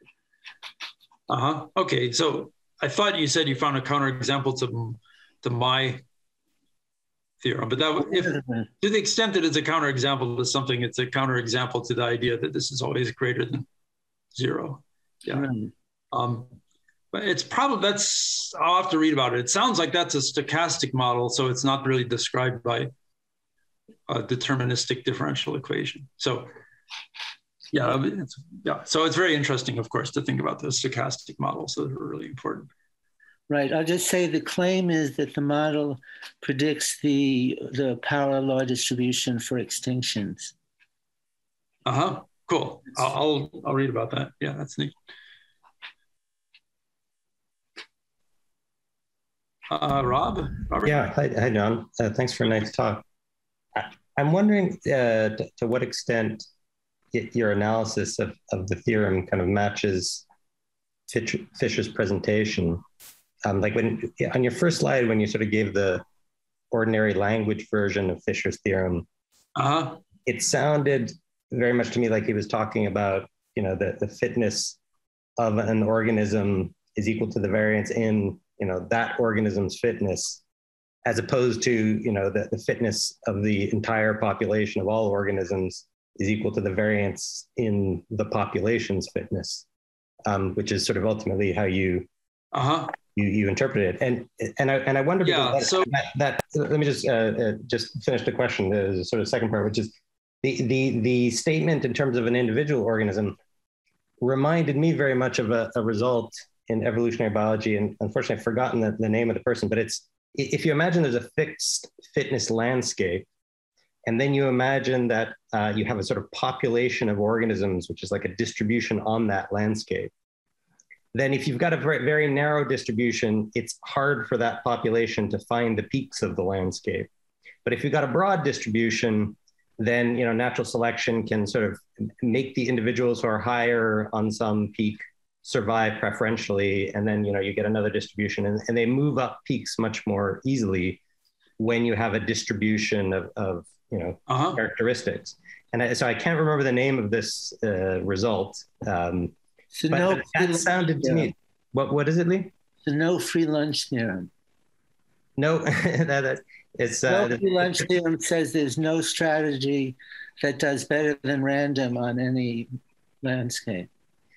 Okay, so I thought you said you found a counterexample to my theorem, but to the extent that it's a counterexample to something, it's a counterexample to the idea that this is always greater than 0. Yeah. Right. But it's probably, I'll have to read about it. It sounds like that's a stochastic model, so it's not really described by a deterministic differential equation. So so it's very interesting, of course, to think about the stochastic models that are really important. Right. I'll just say the claim is that the model predicts the power law distribution for extinctions. cool. I'll read about that. Yeah, that's neat. Robert? Yeah, hi John. Thanks for a nice talk. I'm wondering to what extent your analysis of the theorem kind of matches Fisher's presentation. Like on your first slide, when you sort of gave the ordinary language version of Fisher's theorem, it sounded very much to me like he was talking about, the fitness of an organism is equal to the variance in, that organism's fitness, as opposed to, the fitness of the entire population of all organisms is equal to the variance in the population's fitness, which is sort of ultimately how you interpret it. And I wonder, that let me just finish the question, the sort of second part, which is the statement in terms of an individual organism reminded me very much of a result in evolutionary biology, and unfortunately I've forgotten the name of the person, but it's, if you imagine there's a fixed fitness landscape, and then you imagine that you have a sort of population of organisms, which is like a distribution on that landscape, then if you've got a very, very narrow distribution, it's hard for that population to find the peaks of the landscape. But if you've got a broad distribution, then natural selection can sort of make the individuals who are higher on some peak survive preferentially, and then you get another distribution, and they move up peaks much more easily when you have a distribution of characteristics. And so I can't remember the name of this result, but that sounded to me. What is it, Lee? The no free lunch theorem. No, it's no free lunch theorem says there's no strategy that does better than random on any landscape.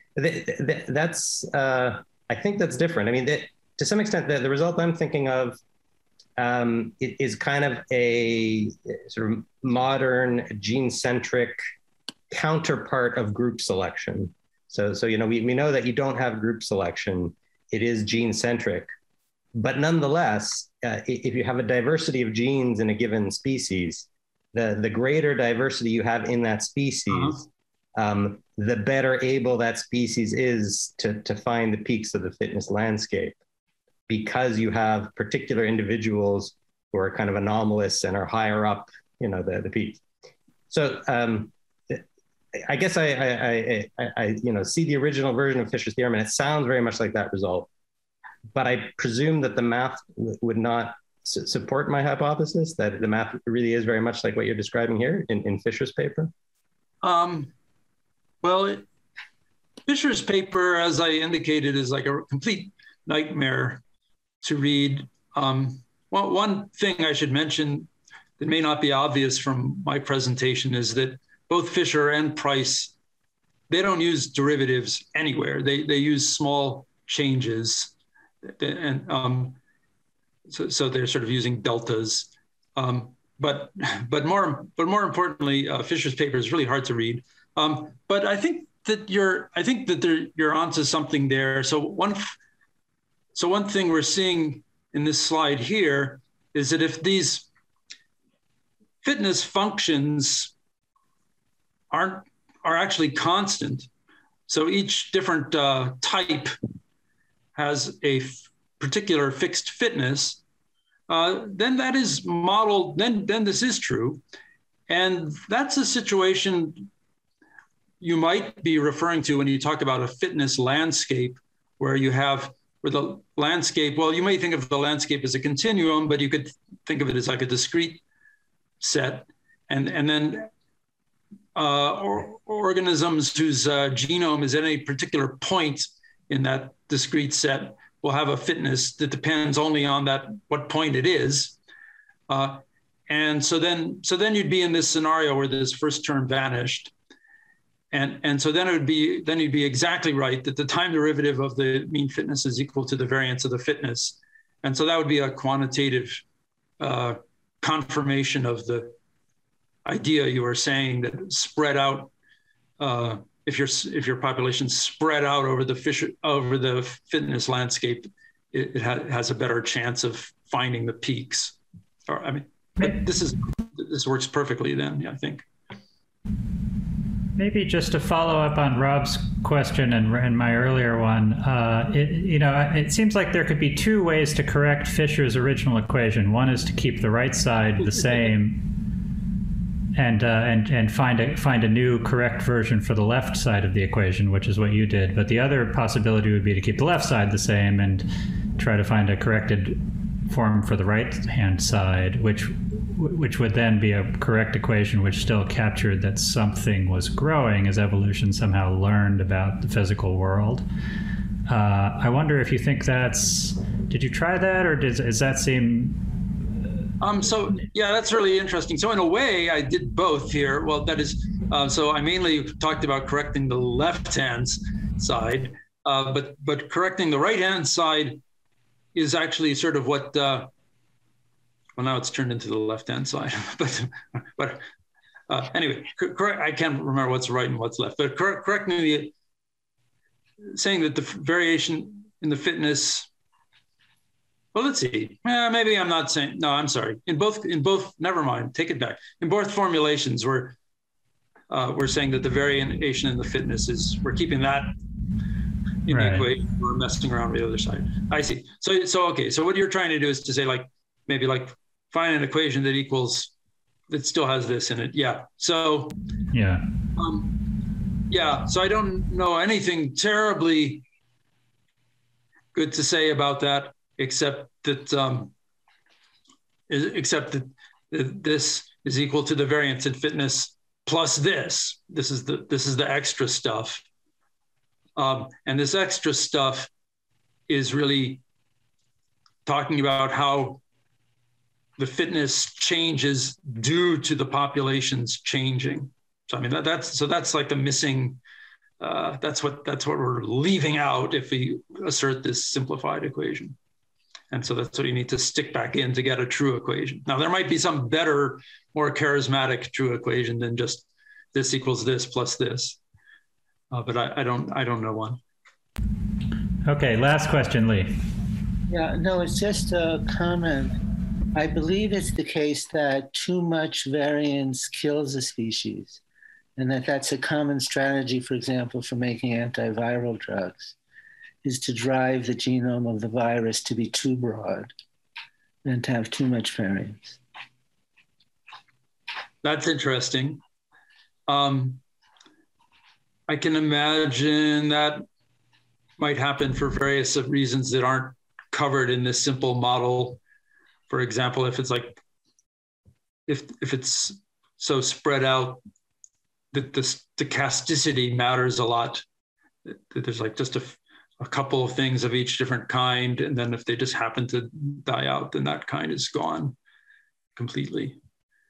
That's I think that's different. I mean, to some extent, the result I'm thinking of it is kind of a sort of modern gene-centric counterpart of group selection. So we know that you don't have group selection. It is gene-centric. But nonetheless, if you have a diversity of genes in a given species, the greater diversity you have in that species, the better able that species is to find the peaks of the fitness landscape, because you have particular individuals who are kind of anomalous and are higher up, the peaks. So I guess I see the original version of Fisher's theorem, and it sounds very much like that result. But I presume that the math would not support my hypothesis, that the math really is very much like what you're describing here in Fisher's paper. Well, Fisher's paper, as I indicated, is like a complete nightmare to read. One thing I should mention that may not be obvious from my presentation is that both Fisher and Price, they don't use derivatives anywhere. They use small changes, and so they're sort of using deltas. But more importantly, Fisher's paper is really hard to read. But I think that you're onto something there. So one thing we're seeing in this slide here is that if these fitness functions are actually constant, so each different type has a particular fixed fitness, then that is modeled. Then this is true, and that's a situation you might be referring to when you talk about a fitness landscape, where the landscape, well, you may think of the landscape as a continuum, but you could think of it as like a discrete set. And then organisms whose genome is at any particular point in that discrete set will have a fitness that depends only on what point it is. And so then you'd be in this scenario where this first term vanished. And so then you'd be exactly right that the time derivative of the mean fitness is equal to the variance of the fitness. And so that would be a quantitative confirmation of the idea you were saying, that spread out, if your population spread out over the fitness landscape, it has a better chance of finding the peaks. But this works perfectly then, I think. Maybe just to follow up on Rob's question and my earlier one, it seems like there could be two ways to correct Fisher's original equation. One is to keep the right side the same, and find a new correct version for the left side of the equation, which is what you did. But the other possibility would be to keep the left side the same and try to find a corrected form for the right hand side, which would then be a correct equation which still captured that something was growing as evolution somehow learned about the physical world. I wonder if you think did you try that, or does that seem... So yeah, that's really interesting. So in a way, I did both here. Well, that is, so I mainly talked about correcting the left-hand side, but correcting the right-hand side is actually sort of what, well, now it's turned into the left-hand side, but anyway, I can't remember what's right and what's left, but correcting saying that the variation in the fitness, well, let's see. Maybe I'm not saying, no, I'm sorry. In both, never mind, take it back. In both formulations, we're saying that the variation in the fitness we're keeping that in the equation. We're messing around with the other side. I see. So okay. So what you're trying to do is to say maybe find an equation that still has this in it. Yeah. So yeah. So I don't know anything terribly good to say about that, except that this is equal to the variance in fitness plus this. This is the extra stuff, and this extra stuff is really talking about how the fitness changes due to the populations changing. So I mean that's like the missing. That's what we're leaving out if we assert this simplified equation. And so that's what you need to stick back in to get a true equation. Now, there might be some better, more charismatic true equation than just this equals this plus this. But I don't know one. Okay, last question, Lee. Yeah, no, it's just a comment. I believe it's the case that too much variance kills a species, and that's a common strategy, for example, for making antiviral drugs, is to drive the genome of the virus to be too broad and to have too much variance. That's interesting. I can imagine that might happen for various reasons that aren't covered in this simple model. For example, if it's if it's so spread out that the stochasticity matters a lot, that there's just a couple of things of each different kind, and then if they just happen to die out, then that kind is gone completely.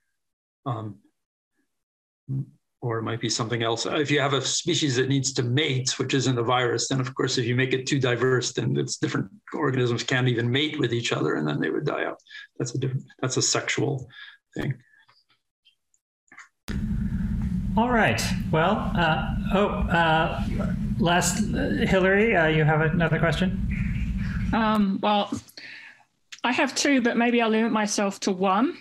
Or it might be something else. If you have a species that needs to mate, which isn't a virus, then of course, if you make it too diverse, then it's different organisms can't even mate with each other, and then they would die out. That's a sexual thing. All right. Well, last, Hillary, you have another question? Well, I have two, but maybe I'll limit myself to one.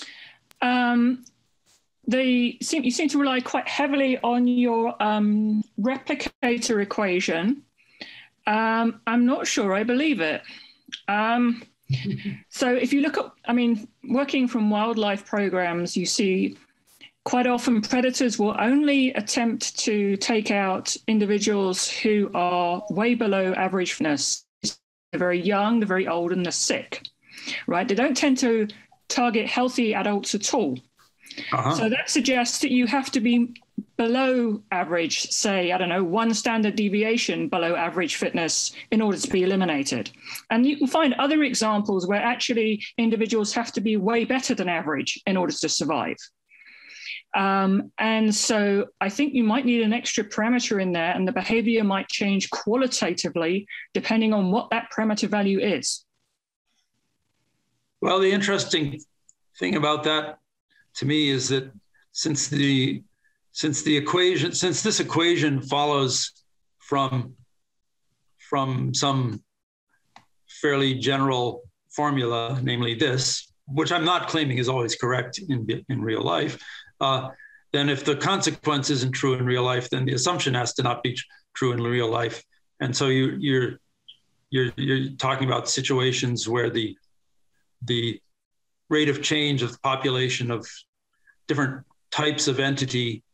You seem to rely quite heavily on your replicator equation. I'm not sure I believe it. So if you look at, working from wildlife programs, you see quite often predators will only attempt to take out individuals who are way below average fitness. They're very young, they're very old, and they're sick, right? They don't tend to target healthy adults at all. So that suggests that you have to be below average, say, I don't know, one standard deviation below average fitness in order to be eliminated. And you can find other examples where actually individuals have to be way better than average in order to survive. And so I think you might need an extra parameter in there, and the behavior might change qualitatively depending on what that parameter value is. Well, the interesting thing about that to me is that since this equation follows from some fairly general formula, namely this, which I'm not claiming is always correct in real life, then if the consequence isn't true in real life, then the assumption has to not be true in real life. And so you're talking about situations where the rate of change of the population of different types of entity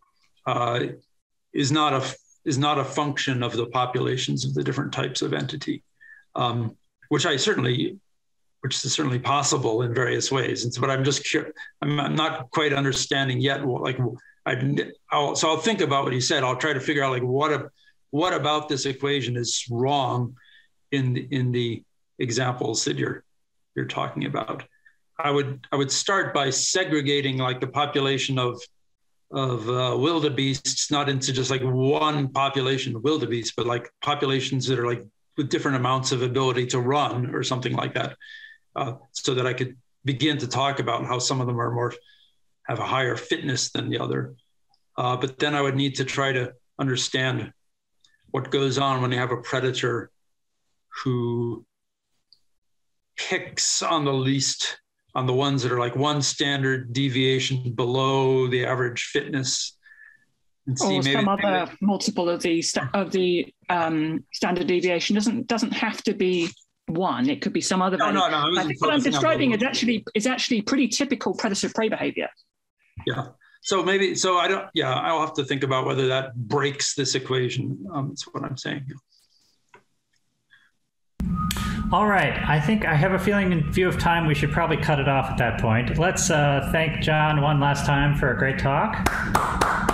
is not a function of the populations of the different types of entity, which is certainly possible in various ways. And so, but I'm not quite understanding yet. So I'll think about what he said. I'll try to figure out what about this equation is wrong in the examples that you're talking about. I would start by segregating like the population of wildebeests, not into just like one population of wildebeests, but like populations that are like with different amounts of ability to run or something like that, so that I could begin to talk about how some of them have a higher fitness than the other. But then I would need to try to understand what goes on when you have a predator who picks on the ones that are like one standard deviation below the average fitness. And see, or some other multiple of the standard deviation. Doesn't have to be one. It could be some other value. No. I think what I'm describing is actually pretty typical predator-prey behavior. Yeah. I'll have to think about whether that breaks this equation. That's what I'm saying. All right. I think I have a feeling in view of time, we should probably cut it off at that point. Let's thank John one last time for a great talk.